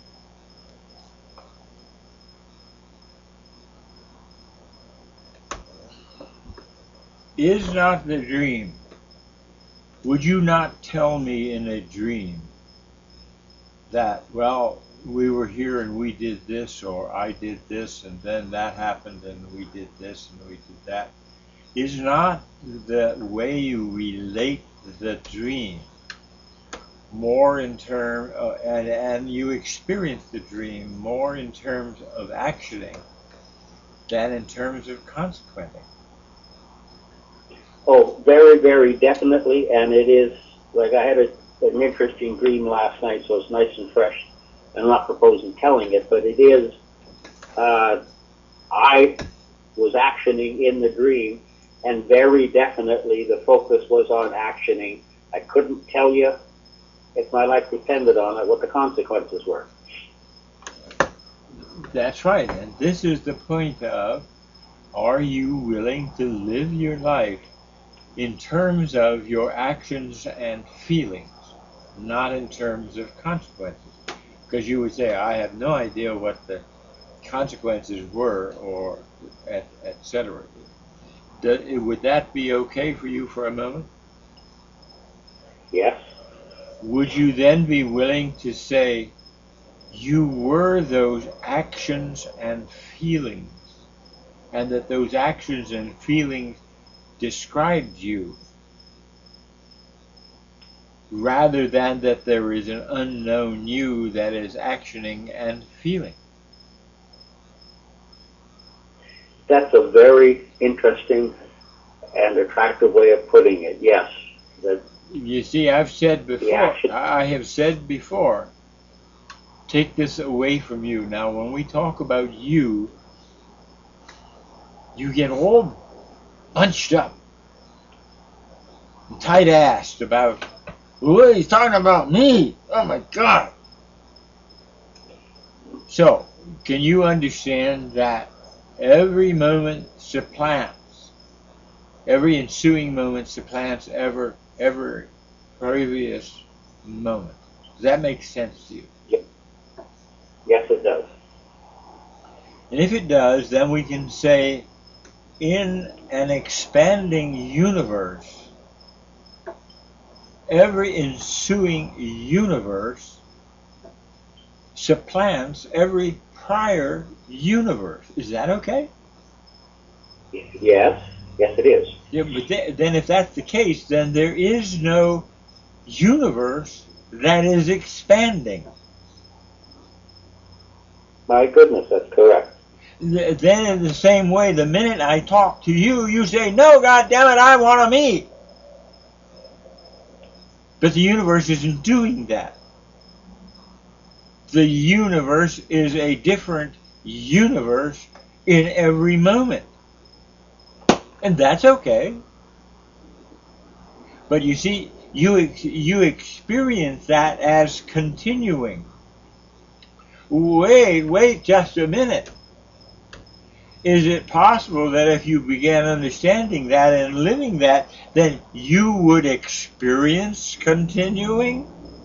Is not the dream, would you not tell me in a dream that, well, we were here and we did this, or I did this, and then that happened and we did this and we did that? Is not the way you relate the dream more in terms and you experience the dream more in terms of actioning than in terms of consequencing? Oh, very, very definitely, and it is, like I had an interesting dream last night, so it's nice and fresh. I'm not proposing telling it, but it is, I was actioning in the dream, and very definitely the focus was on actioning. I couldn't tell you, if my life depended on it, what the consequences were. That's right, and this is the point of, are you willing to live your life in terms of your actions and feelings, not in terms of consequences? Because you would say, I have no idea what the consequences were, or etc. Would that be okay for you for a moment? Yes. Would you then be willing to say you were those actions and feelings, and that those actions and feelings described you, rather than that there is an unknown you that is actioning and feeling? That's a very interesting and attractive way of putting it, yes. You see, I have said before, take this away from you. Now, when we talk about you get all bunched up, tight-assed about, oh, he's talking about me. Oh my God. So, can you understand that every moment supplants, every ensuing moment supplants every previous moment? Does that make sense to you? Yes, it does. And if it does, then we can say, in an expanding universe, every ensuing universe supplants every prior universe. Is that okay? Yes, it is. Yeah, but then if that's the case, then there is no universe that is expanding. My goodness, that's correct. Then in the same way, the minute I talk to you, you say, no, God damn it, I want to meet. But the universe isn't doing that. The universe is a different universe in every moment. And that's okay. But you see, you experience that as continuing. Wait just a minute. Is it possible that if you began understanding that and living that, then you would experience continuing?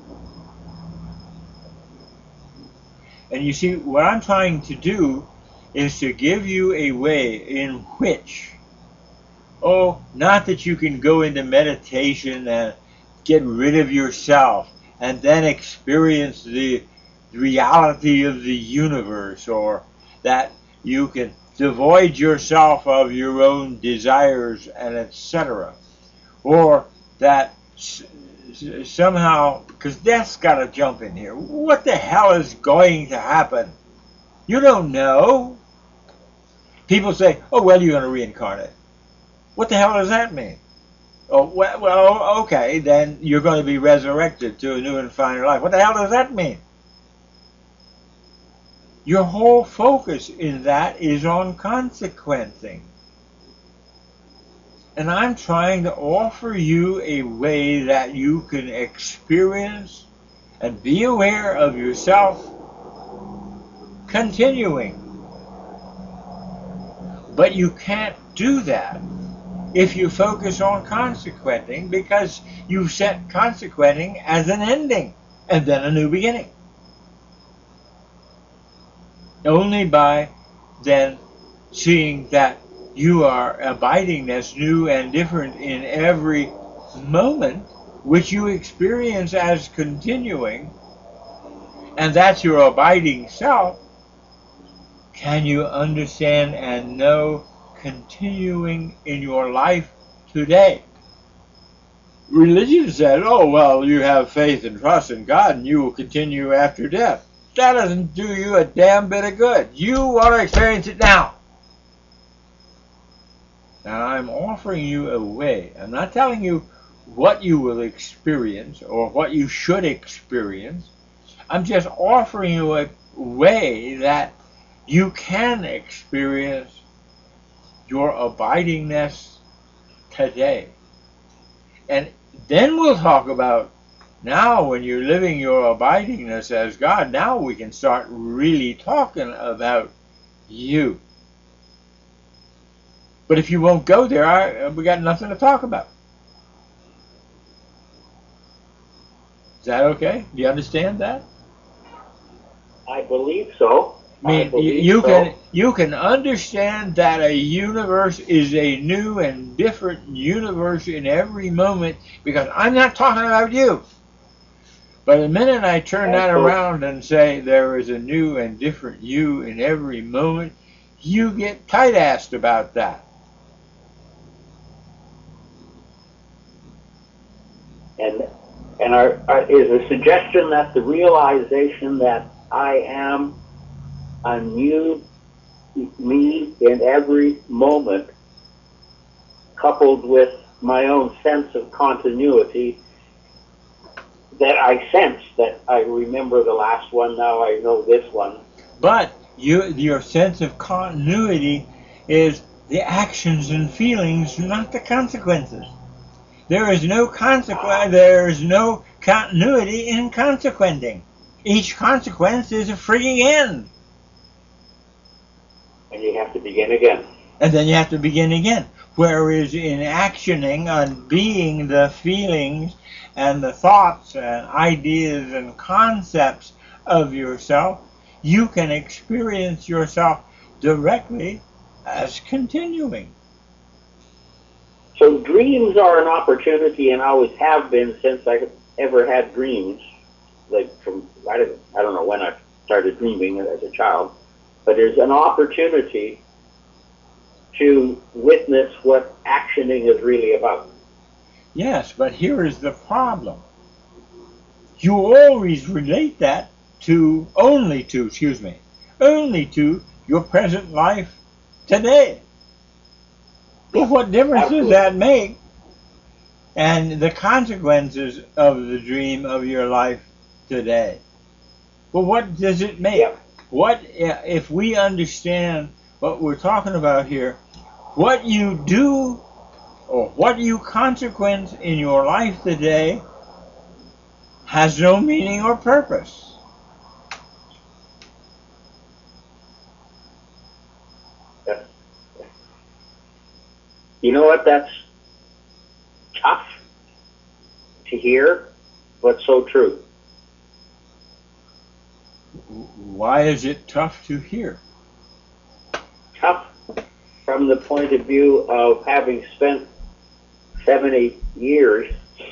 And you see, what I'm trying to do is to give you a way in which, not that you can go into meditation and get rid of yourself and then experience the reality of the universe, or that you can devoid yourself of your own desires and etc. Or that somehow, because death's got to jump in here. What the hell is going to happen? You don't know. People say, oh, well, you're going to reincarnate. What the hell does that mean? Oh, well, okay, then you're going to be resurrected to a new and finer life. What the hell does that mean? Your whole focus in that is on consequencing. And I'm trying to offer you a way that you can experience and be aware of yourself continuing. But you can't do that if you focus on consequenting, because you've set consequenting as an ending and then a new beginning. Only by then seeing that you are abiding as new and different in every moment, which you experience as continuing, and that's your abiding self, can you understand and know continuing in your life today. Religion said, oh, well, you have faith and trust in God and you will continue after death. That doesn't do you a damn bit of good. You want to experience it now. Now, I'm offering you a way. I'm not telling you what you will experience or what you should experience. I'm just offering you a way that you can experience your abidingness today. And then we'll talk about, now when you're living your abidingness as God, now we can start really talking about you. But if you won't go there, we got nothing to talk about. Is that okay? Do you understand that? I believe so. I mean, you can understand that a universe is a new and different universe in every moment, because I'm not talking about you. But the minute I turn that around and say there is a new and different you in every moment, you get tight-assed about that. And is a suggestion that the realization that I am a new me in every moment, coupled with my own sense of continuity, that I sense that I remember the last one, now I know this one. But your sense of continuity is the actions and feelings, not the consequences. There is no consequence. There is no continuity in consequenting. Each consequence is a freaking end. And you have to begin again. And then you have to begin again. Whereas in actioning on being the feelings and the thoughts and ideas and concepts of yourself, you can experience yourself directly as continuing. So dreams are an opportunity, and always have been since I ever had dreams. Like from I don't know when I started dreaming as a child, but there's an opportunity to witness what actioning is really about. Yes, but here is the problem. You always relate that only to your present life today. Well, what difference does that make? And the consequences of the dream of your life today. Well, what does it make? Yeah. What if we understand what we're talking about here? What you do or what you consequence in your life today has no meaning or purpose. You know what? That's tough to hear, but so true. Why is it tough to hear? Tough from the point of view of having spent 70 years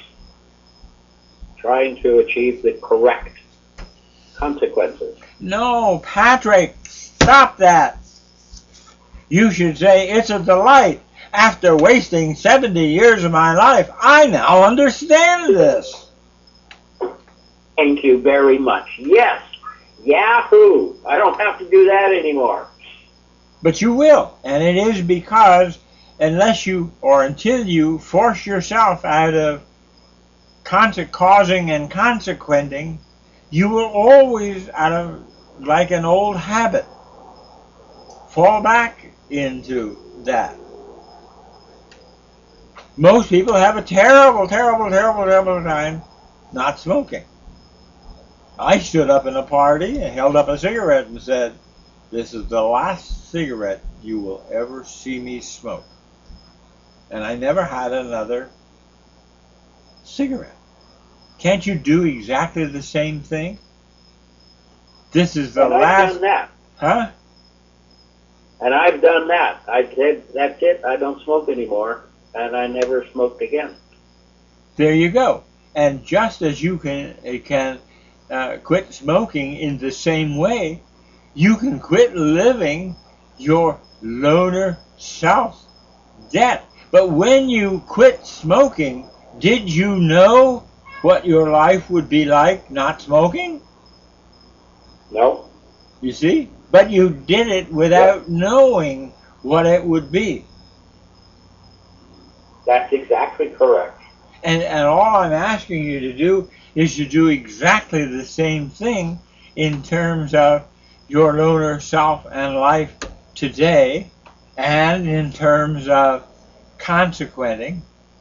trying to achieve the correct consequences. No, Patrick, stop that. You should say, it's a delight. After wasting 70 years of my life, I now understand this. Thank you very much. Yes. Yahoo! I don't have to do that anymore. But you will, and it is because until you force yourself out of causing and consequenting, you will always, out of like an old habit, fall back into that. Most people have a terrible time not smoking. I stood up in a party and held up a cigarette and said, this is the last cigarette you will ever see me smoke. And I never had another cigarette. Can't you do exactly the same thing? This is the And last... I've done that. Huh? And I've done that. I said, that's it, I don't smoke anymore. And I never smoked again. There you go. And just as you can quit smoking in the same way, you can quit living your loner self death. But when you quit smoking, did you know what your life would be like not smoking? No? You see? But you did it without knowing what it would be. That's exactly correct. And all I'm asking you to do is to do exactly the same thing in terms of your loner self and life today, and in terms of consequenting.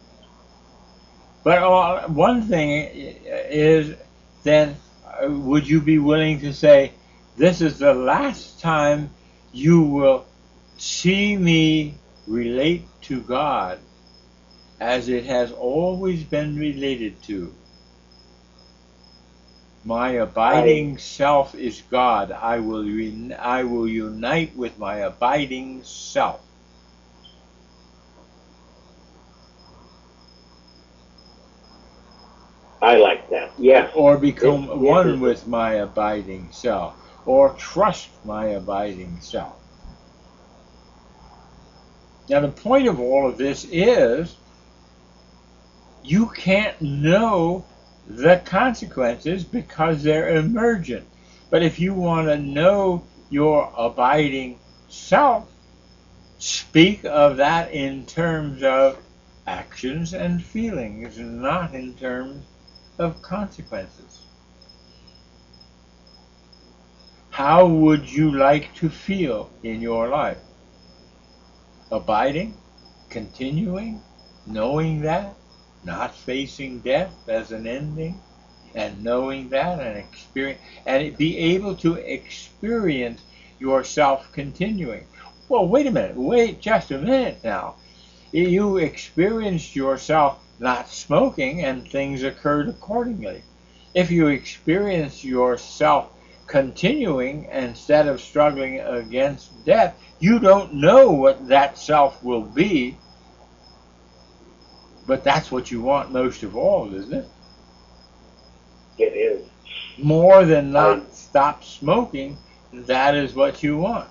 But one thing is, then, would you be willing to say, this is the last time you will see me relate to God as it has always been related to? My abiding self is God. I will unite with my abiding self. I like that. Yes. Or become one with my abiding self. Or trust my abiding self. Now the point of all of this is, you can't know the consequences because they're emergent. But if you want to know your abiding self, speak of that in terms of actions and feelings, not in terms of consequences. How would you like to feel in your life? Abiding? Continuing? Knowing that? Not facing death as an ending, and knowing that and experience, and be able to experience yourself continuing. Well, wait a minute, wait just a minute now. You experienced yourself not smoking and things occurred accordingly. If you experience yourself continuing instead of struggling against death, you don't know what that self will be. But that's what you want most of all, isn't it? It is. More than not stop smoking, that is what you want.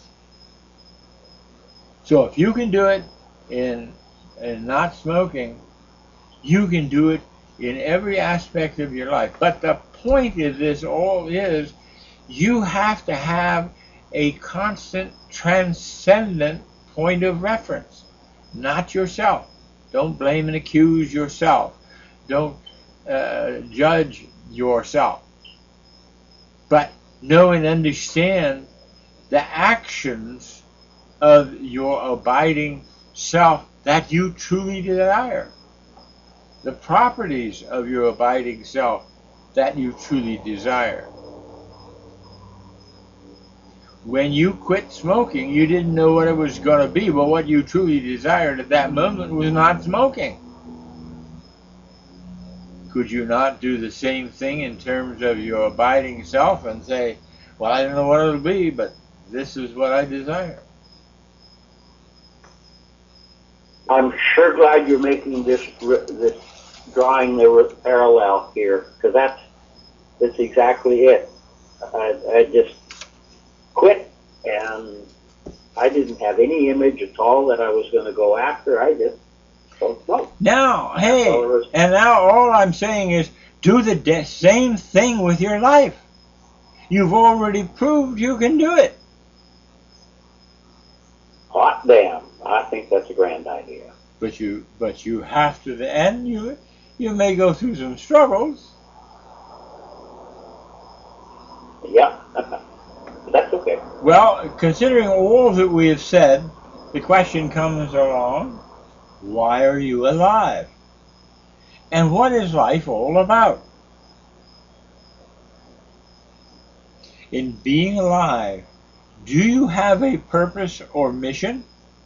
So if you can do it in not smoking, you can do it in every aspect of your life. But the point of this all is, you have to have a constant transcendent point of reference, not yourself. Don't blame and accuse yourself. Don't judge yourself. But know and understand the actions of your abiding self that you truly desire. The properties of your abiding self that you truly desire. When you quit smoking, you didn't know what it was going to be, but what you truly desired at that moment was not smoking. Could you not do the same thing in terms of your abiding self and say, well, I don't know what it'll be, but this is what I desire? I'm sure glad you're making this drawing the parallel here, because that's exactly it. I just quit, and I didn't have any image at all that I was going to go after. I just don't know. Now, hey, and now all I'm saying is, do the same thing with your life. You've already proved you can do it. Hot damn! I think that's a grand idea. But you have to the end. You may go through some struggles. Yeah. That's okay. Well, considering all that we have said, the question comes along, why are you alive? And what is life all about? In being alive, Do you have a purpose or mission?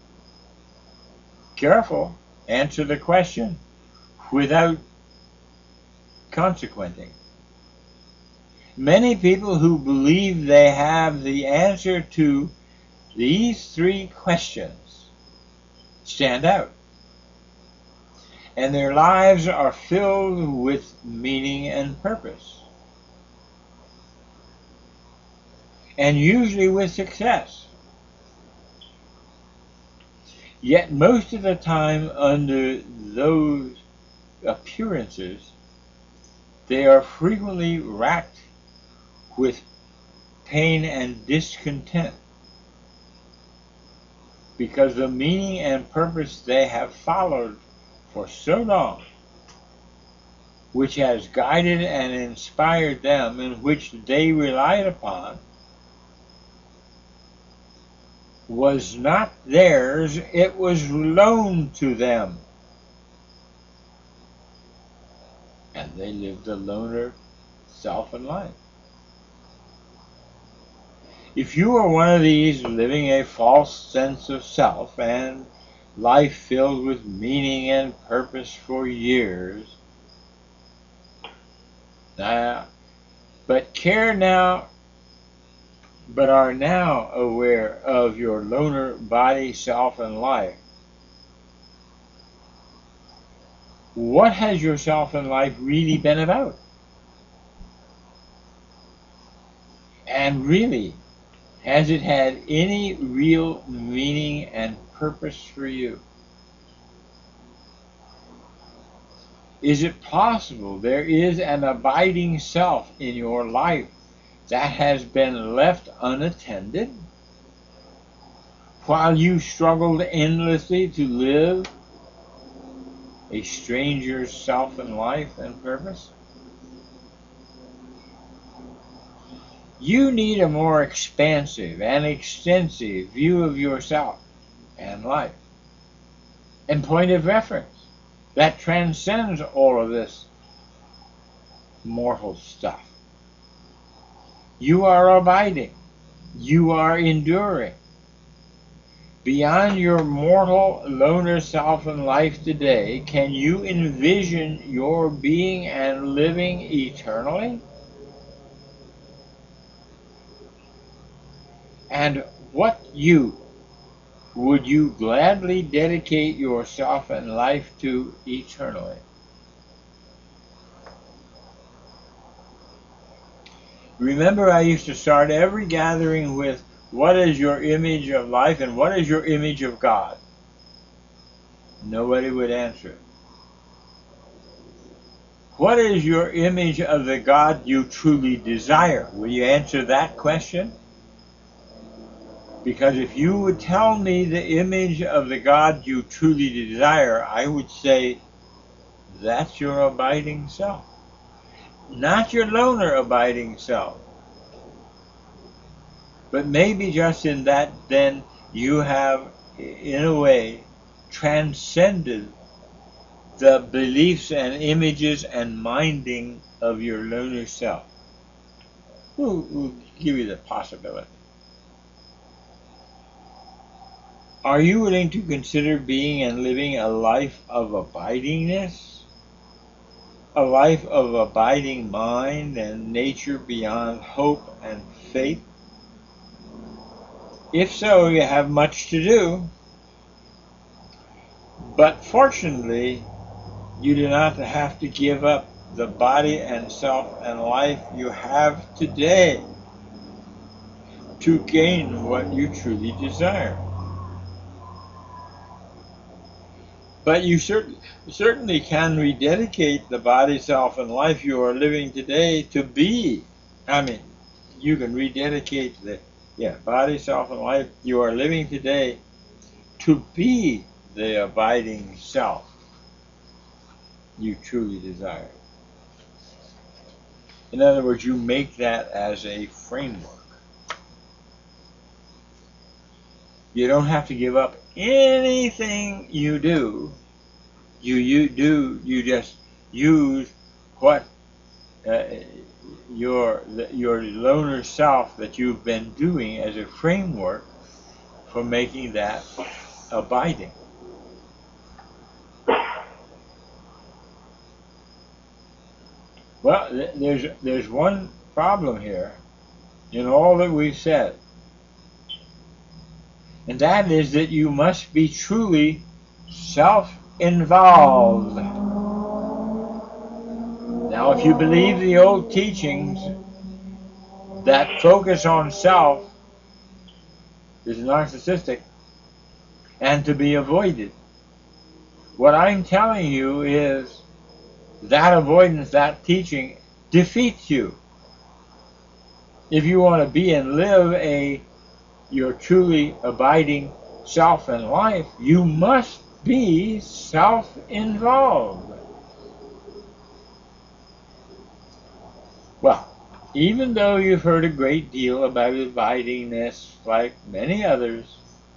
Careful, answer the question without consequenting. Many people who believe they have the answer to these three questions stand out, and their lives are filled with meaning and purpose, and usually with success. Yet most of the time, under those appearances, they are frequently racked with pain and discontent, because the meaning and purpose they have followed for so long, which has guided and inspired them, and which they relied upon, was not theirs, it was loaned to them. And they lived a loner self and life. If you are one of these living a false sense of self and life filled with meaning and purpose for years, but are now aware of your loner body, self, and life, what has your self and life really been about? And really, has it had any real meaning and purpose for you? Is it possible there is an abiding self in your life that has been left unattended while you struggled endlessly to live a stranger's self and life and purpose? You need a more expansive and extensive view of yourself and life and point of reference that transcends all of this mortal stuff. You are abiding. You are enduring. Beyond your mortal loner self and life today, can you envision your being and living eternally? And what would you gladly dedicate yourself and life to eternally? Remember, I used to start every gathering with, what is your image of life and what is your image of God? Nobody would answer. What is your image of the God you truly desire? Will you answer that question? Because if you would tell me the image of the God you truly desire, I would say, that's your abiding self. Not your loner abiding self. But maybe just in that, then you have, in a way, transcended the beliefs and images and minding of your loner self. We'll give you the possibility. Are you willing to consider being and living a life of abidingness? A life of abiding mind and nature beyond hope and faith? If so, you have much to do. But fortunately, you do not have to give up the body and self and life you have today to gain what you truly desire. But you certainly can rededicate the body, self, and life you are living today to be. You can rededicate the body, self, and life you are living today to be the abiding self you truly desire. In other words, you make that as a framework. You don't have to give up anything you do. You just use what your loner self that you've been doing as a framework for making that abiding. Well, there's one problem here in all that we've said, and that is that you must be truly self-involved. Now, if you believe the old teachings that focus on self is narcissistic and to be avoided, what I'm telling you is that avoidance, that teaching, defeats you. If you want to be and live your truly abiding self and life, you must be self-involved. Well, even though you've heard a great deal about abidingness, like many others,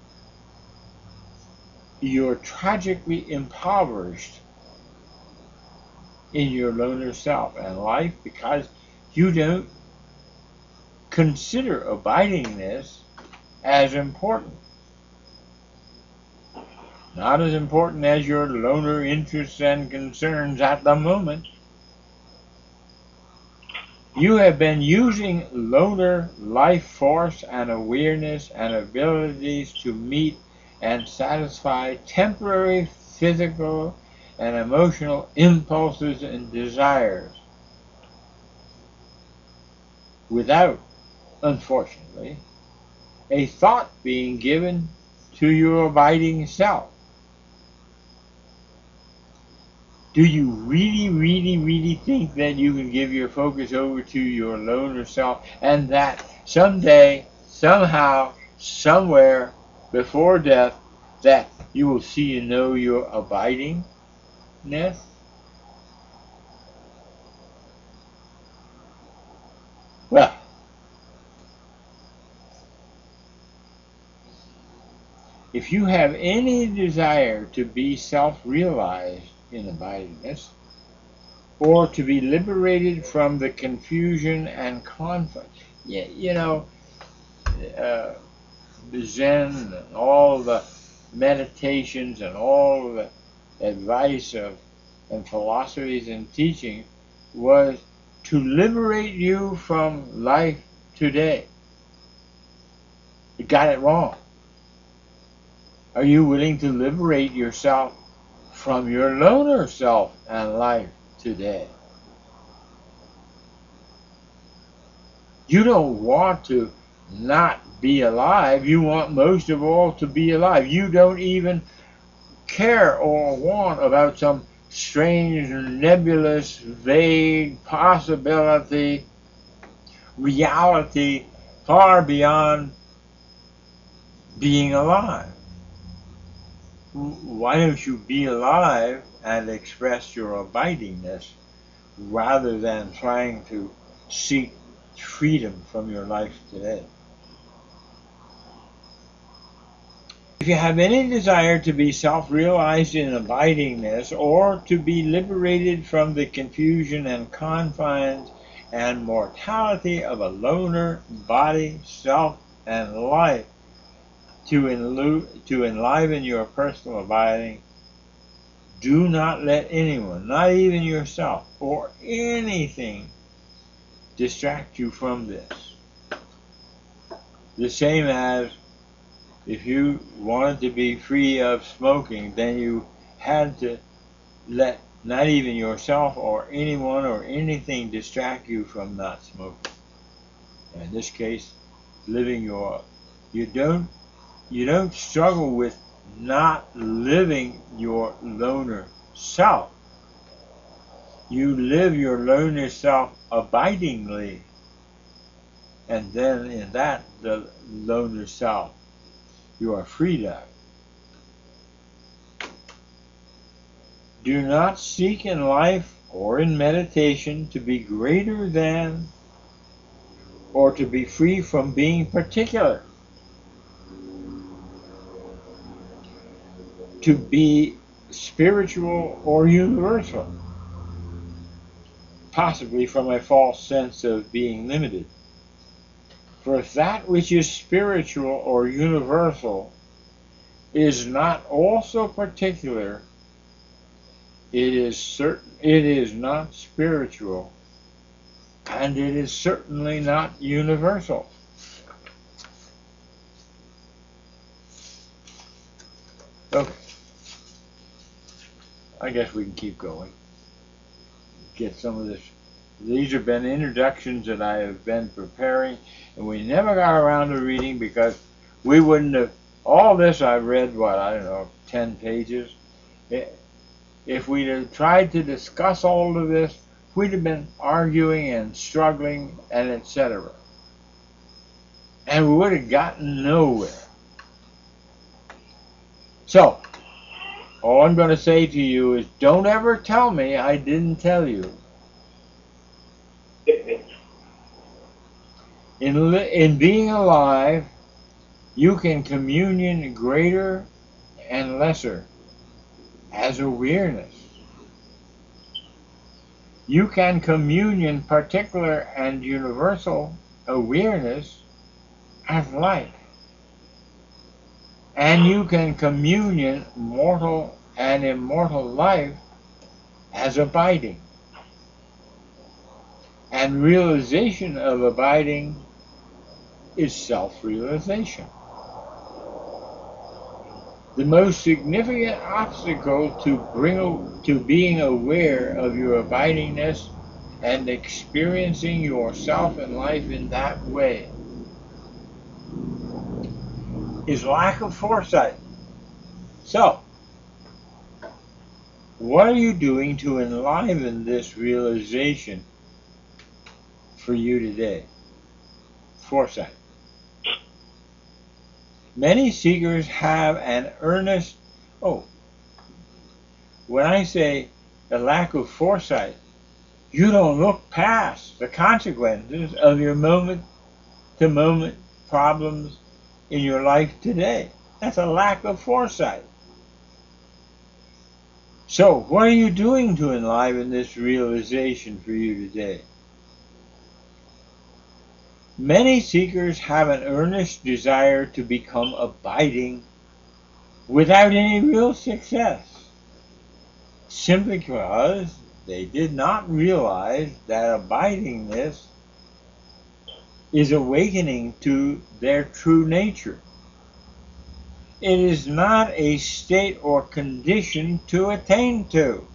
you're tragically impoverished in your loner self and life because you don't consider abidingness as important. Not as important as your loner interests and concerns at the moment. You have been using loner life force and awareness and abilities to meet and satisfy temporary physical and emotional impulses and desires without, unfortunately, a thought being given to your abiding self. Do you really think that you can give your focus over to your loner self and that someday, somehow, somewhere, before death, that you will see and know your abidingness? Well, if you have any desire to be self-realized in abidingness, or to be liberated from the confusion and conflict, Zen and all the meditations and all the advice and philosophies and teaching was to liberate you from life today. You got it wrong. Are you willing to liberate yourself from your loner self and life today? You don't want to not be alive. You want most of all to be alive. You don't even care or want about some strange, nebulous, vague possibility, reality far beyond being alive. Why don't you be alive and express your abidingness rather than trying to seek freedom from your life today? If you have any desire to be self-realized in abidingness or to be liberated from the confusion and confines and mortality of a loner body, self, and life, to enliven your personal abiding, do not let anyone, not even yourself or anything, distract you from this. The same as if you wanted to be free of smoking, then you had to let not even yourself or anyone or anything distract you from not smoking. In this case, you don't struggle with not living your loner self. You live your loner self abidingly, and then in that, the loner self, you are freed of. Do not seek in life or in meditation to be greater than or to be free from being particular. To be spiritual or universal. possibly from a false sense of being limited. For if that which is spiritual or universal is not also particular, it is not spiritual, and it is certainly not universal. Okay. I guess we can keep going. Get some of this. These have been introductions that I have been preparing, and we never got around to reading because we wouldn't have. All this I've read, what, I don't know, 10 pages. If we'd have tried to discuss all of this, we'd have been arguing and struggling and etc. And we would have gotten nowhere. So, all I'm going to say to you is don't ever tell me I didn't tell you. In being alive, you can communion greater and lesser as awareness. You can communion particular and universal awareness as life. And you can communion mortal and immortal life as abiding. And realization of abiding is self-realization. The most significant obstacle to being aware of your abidingness and experiencing yourself and life in that way is lack of foresight. So, what are you doing to enliven this realization for you today? Foresight. Many seekers have an earnest, when I say a lack of foresight, you don't look past the consequences of your moment-to-moment problems in your life today. That's a lack of foresight. So, what are you doing to enliven this realization for you today? Many seekers have an earnest desire to become abiding without any real success, simply because they did not realize that abidingness is awakening to their true nature. It is not a state or condition to attain to.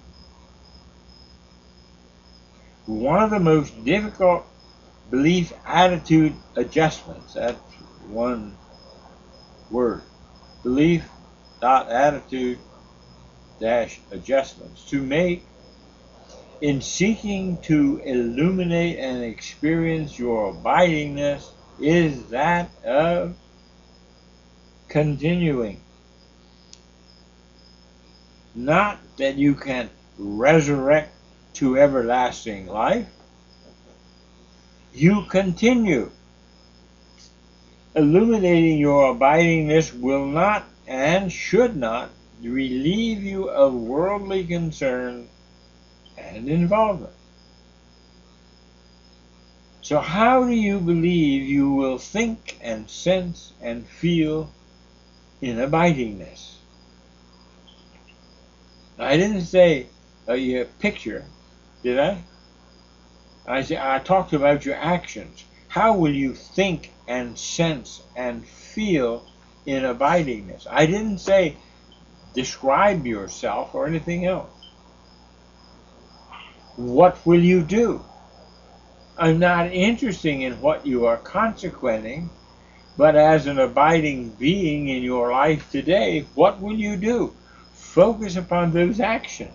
One of the most difficult belief attitude adjustments, that's one word, belief.attitude-adjustments to make in seeking to illuminate and experience your abidingness is that of continuing. Not that you can resurrect to everlasting life. You continue. Illuminating your abidingness will not and should not relieve you of worldly concern and involvement. So how do you believe you will think and sense and feel in abidingness? I didn't say a picture, did I? I talked about your actions. How will you think and sense and feel in abidingness? I didn't say describe yourself or anything else. What will you do? I'm not interested in what you are consequenting, but as an abiding being in your life today, what will you do? Focus upon those actions.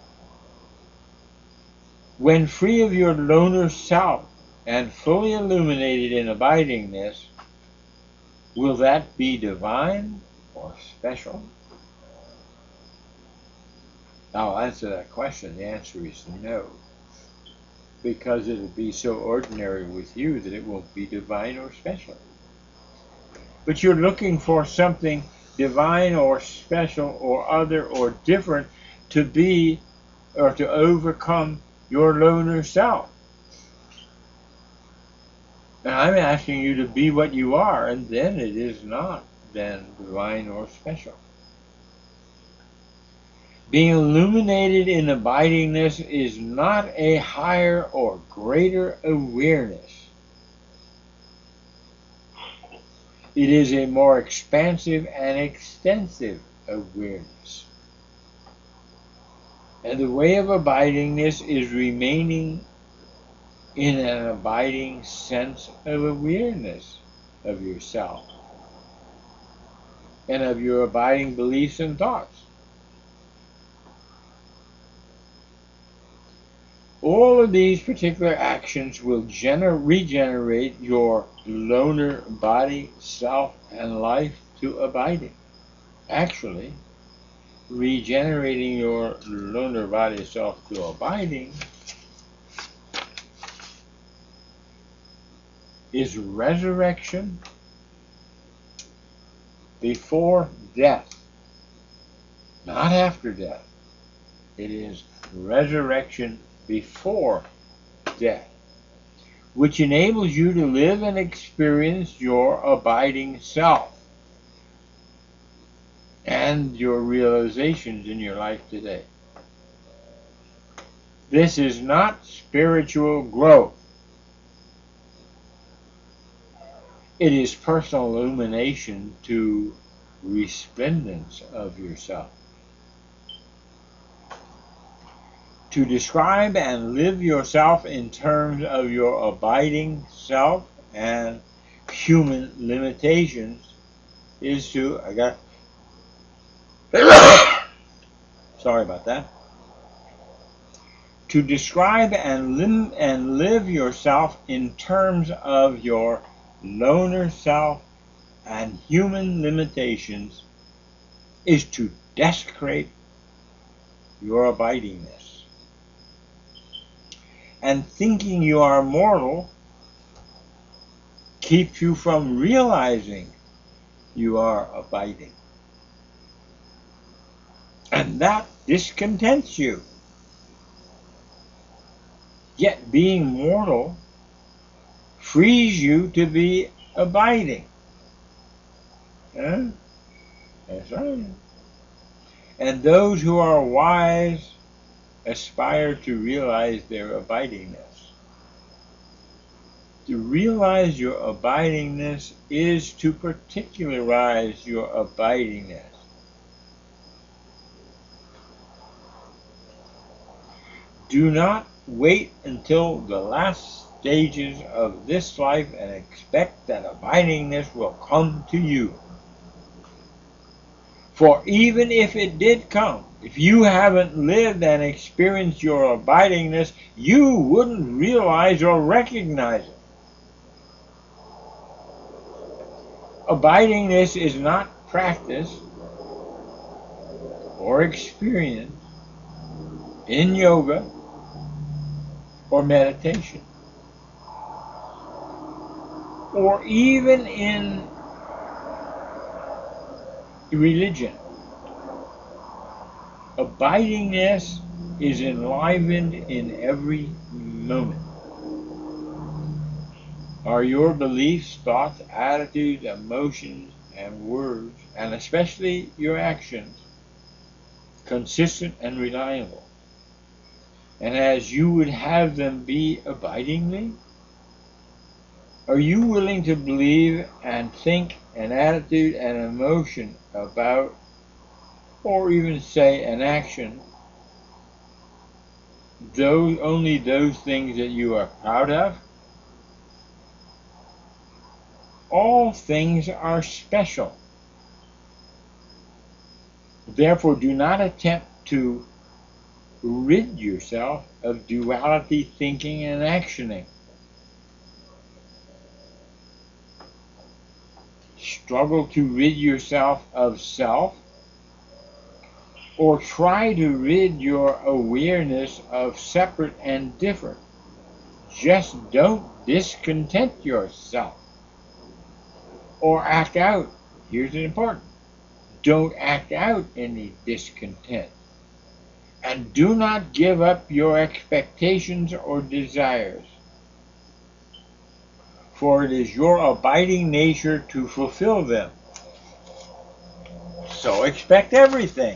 When free of your loner self and fully illuminated in abidingness, will that be divine or special? I'll answer that question. The answer is no. Because it'll be so ordinary with you that it won't be divine or special. But you're looking for something divine or special or other or different to be or to overcome your loner self. And I'm asking you to be what you are, and then it is not then divine or special. Being illuminated in abidingness is not a higher or greater awareness. It is a more expansive and extensive awareness. And the way of abidingness is remaining in an abiding sense of awareness of yourself and of your abiding beliefs and thoughts. All of these particular actions will regenerate your loner body, self, and life to abiding. Actually, regenerating your loner body, self to abiding is resurrection before death, not after death. It is resurrection before death, which enables you to live and experience your abiding self and your realizations in your life today. This is not spiritual growth. It is personal illumination to resplendence of yourself. To describe and live yourself in terms of your abiding self and human limitations is to, sorry about that. To describe and live yourself in terms of your loner self and human limitations is to desecrate your abidingness. And thinking you are mortal keeps you from realizing you are abiding. And that discontents you. Yet being mortal frees you to be abiding. Huh? That's right. And those who are wise aspire to realize their abidingness. To realize your abidingness is to particularize your abidingness. Do not wait until the last stages of this life and expect that abidingness will come to you. For even if it did come, if you haven't lived and experienced your abidingness, you wouldn't realize or recognize it. Abidingness is not practice or experience in yoga or meditation, or even in religion. Abidingness is enlivened in every moment. Are your beliefs, thoughts, attitudes, emotions, and words, and especially your actions, consistent and reliable? And as you would have them be abidingly? Are you willing to believe and think an attitude and emotion about, or even say an action, only those things that you are proud of? All things are special. Therefore, do not attempt to rid yourself of duality thinking and actioning. Struggle to rid yourself of self, or try to rid your awareness of separate and different. Just don't discontent yourself or act out. Here's the important. Don't act out any discontent. and do not give up your expectations or desires, for it is your abiding nature to fulfill them. So expect everything.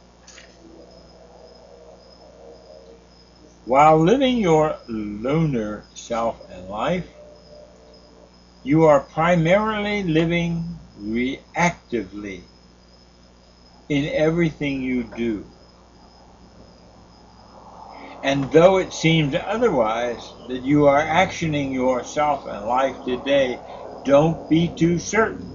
While living your loner self and life, you are primarily living reactively in everything you do. And though it seems otherwise, that you are actioning yourself and life today, don't be too certain.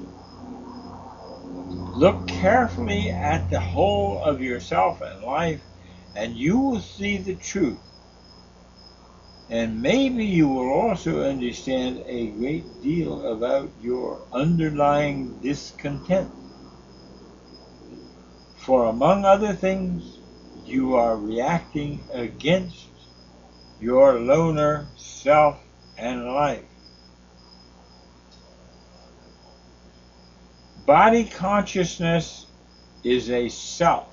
Look carefully at the whole of yourself and life, and you will see the truth. And maybe you will also understand a great deal about your underlying discontent. For among other things, you are reacting against your loner self and life. Body consciousness is a self,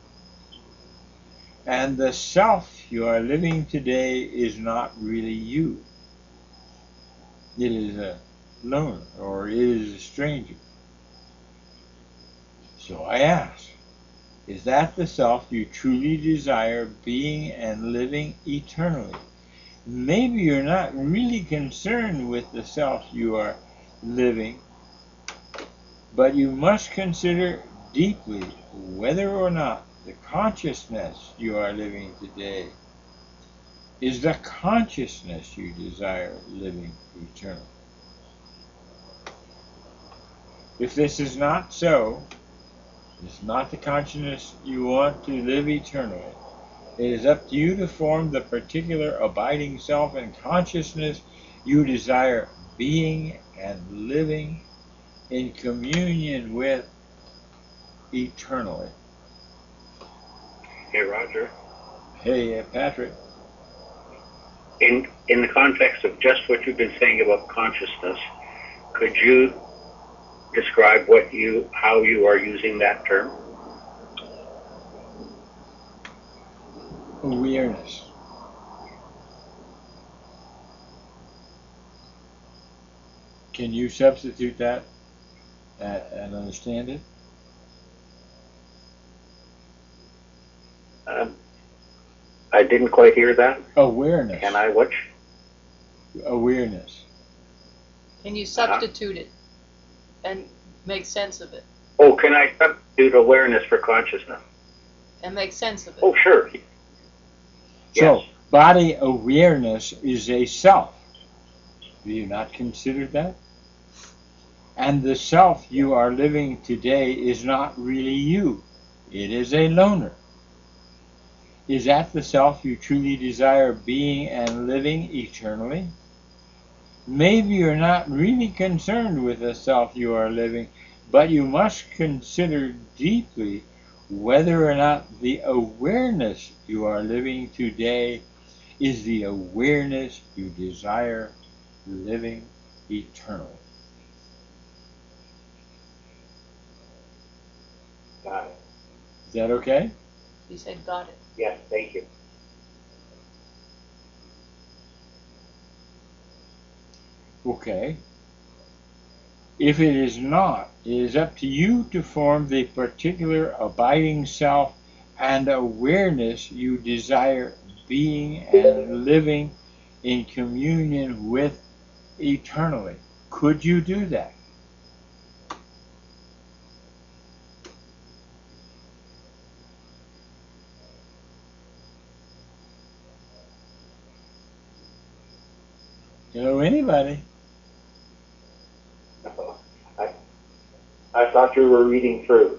and the self you are living today is not really you. It is a loner, or it is a stranger. So I ask, is that the self you truly desire being and living eternally? Maybe you're not really concerned with the self you are living, but you must consider deeply whether or not the consciousness you are living today is the consciousness you desire living eternally. If this is not so, it's not the consciousness you want to live eternally. It is up to you to form the particular abiding self and consciousness you desire being and living in communion with eternally. Hey, Roger. Hey, Patrick. In the context of just what you've been saying about consciousness, could you describe how you are using that term? Awareness. Can you substitute that and understand it? I didn't quite hear that. Awareness. Can I what? Awareness. Can you substitute it and make sense of it? Oh, can I substitute awareness for consciousness? And make sense of it? Oh, sure. So, Yes. body awareness is a self. Do you not consider that? And the self you are living today is not really you. It is a loner. Is that the self you truly desire being and living eternally? Maybe you're not really concerned with the self you are living, but you must consider deeply whether or not the awareness you are living today is the awareness you desire living eternally. Got it. Is that okay? He said, got it. Yes, thank you. Okay. If it is not, it is up to you to form the particular abiding self and awareness you desire being and living in communion with eternally. Could you do that? Hello, anybody? I thought you were reading through.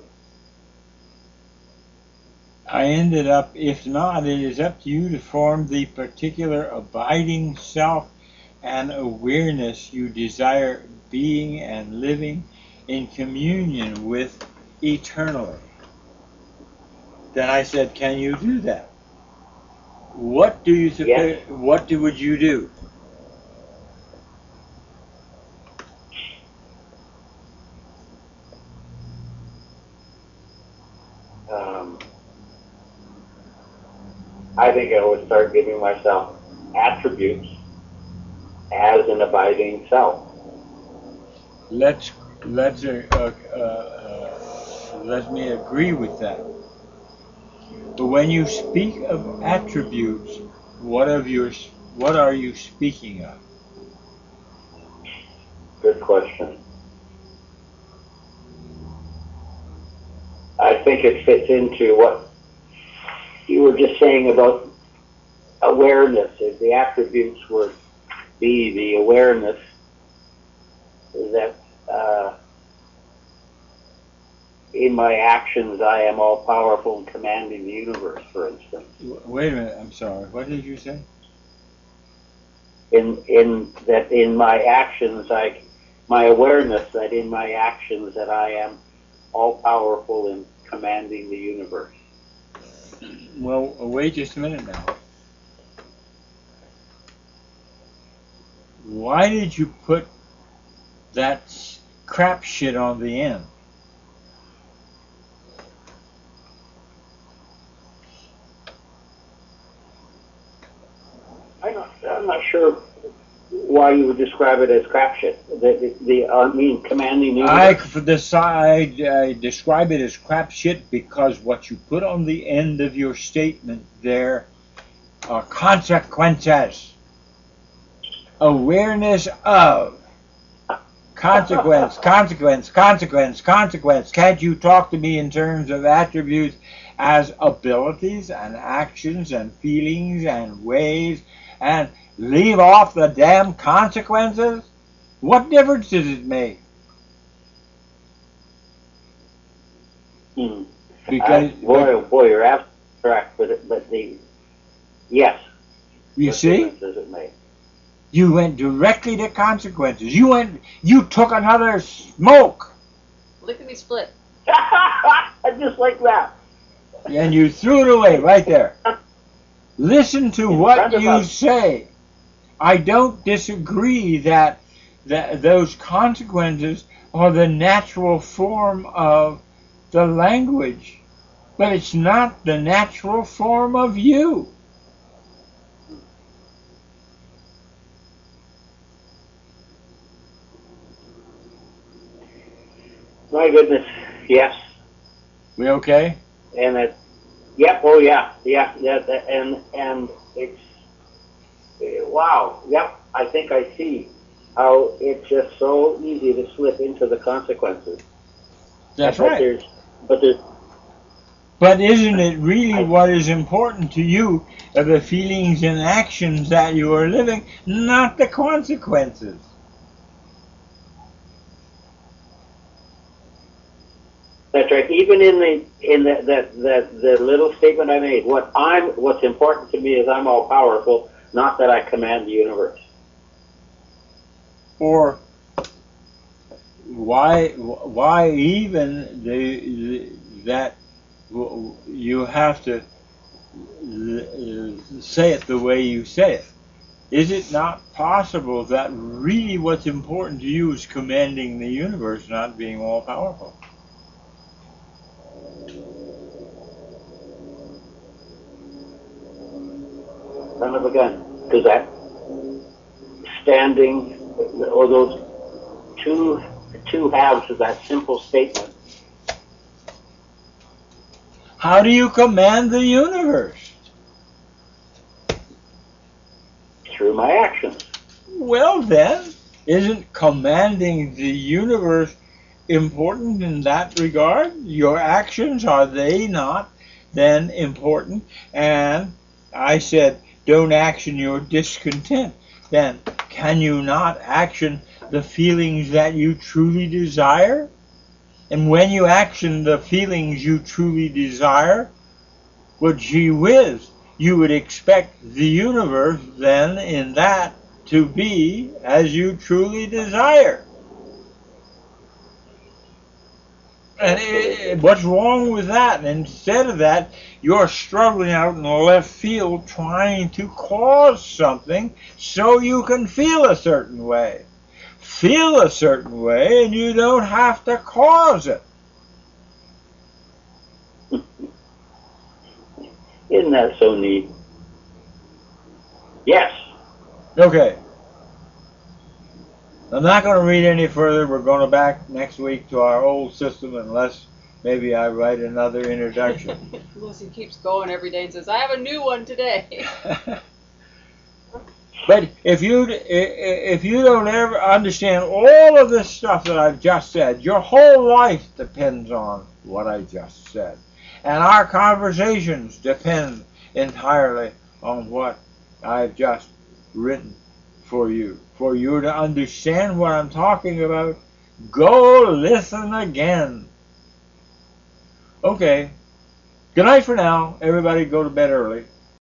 I ended up, if not, it is up to you to form the particular abiding self and awareness you desire being and living in communion with eternally. Then I said, can you do that? What do you Yes. would you do? think I would start giving myself attributes as an abiding self. Let me agree with that. But when you speak of attributes, what are you speaking of? Good question. I think it fits into what you were just saying about awareness. If the attributes were the awareness that in my actions I am all powerful and commanding the universe, for instance. Wait a minute, I'm sorry. What did you say? In my actions, my awareness that in my actions that I am all powerful and commanding the universe. Well, wait just a minute now. Why did you put that crap shit on the end? I'm not sure why you would describe it as crap shit. Commanding the universe. I describe it as crap shit because what you put on the end of your statement there are consequences. Awareness of. Consequence. Can't you talk to me in terms of attributes as abilities and actions and feelings and ways and leave off the damn consequences? What difference does it make? Because boy, you're absolutely correct. But yes. You see? What difference does it make? You went directly to consequences. You took another smoke. Look at me split. Just like that. And you threw it away right there. Listen to what you say. I don't disagree that those consequences are the natural form of the language, but it's not the natural form of you. My goodness, yes. We okay? And that, yep, oh yeah, and it's, wow, yep, I think I see how it's just so easy to slip into the consequences. That's right. But isn't it really what is important to you are the feelings and actions that you are living, not the consequences? That's right. Even in the little statement I made, what's important to me is I'm all powerful, not that I command the universe. Or why even that you have to say it the way you say it? Is it not possible that really what's important to you is commanding the universe, not being all powerful? Son of a gun. Because that standing, or those two halves of that simple statement. How do you command the universe? Through my actions. Well then, isn't commanding the universe important in that regard? Your actions, are they not then important? And I said, don't action your discontent. Then can you not action the feelings that you truly desire? And when you action the feelings you truly desire, well, gee whiz, you would expect the universe then in that to be as you truly desire. And what's wrong with that? And instead of that, you're struggling out in the left field trying to cause something so you can feel a certain way. Feel a certain way and you don't have to cause it. Isn't that so neat? Yes. Okay. I'm not going to read any further. We're going back next week to our old system unless maybe I write another introduction. Lucy keeps going every day and says, I have a new one today. But if you don't ever understand all of this stuff that I've just said, your whole life depends on what I just said. And our conversations depend entirely on what I've just written for you. For you to understand what I'm talking about, go listen again. Okay. Good night for now. Everybody go to bed early.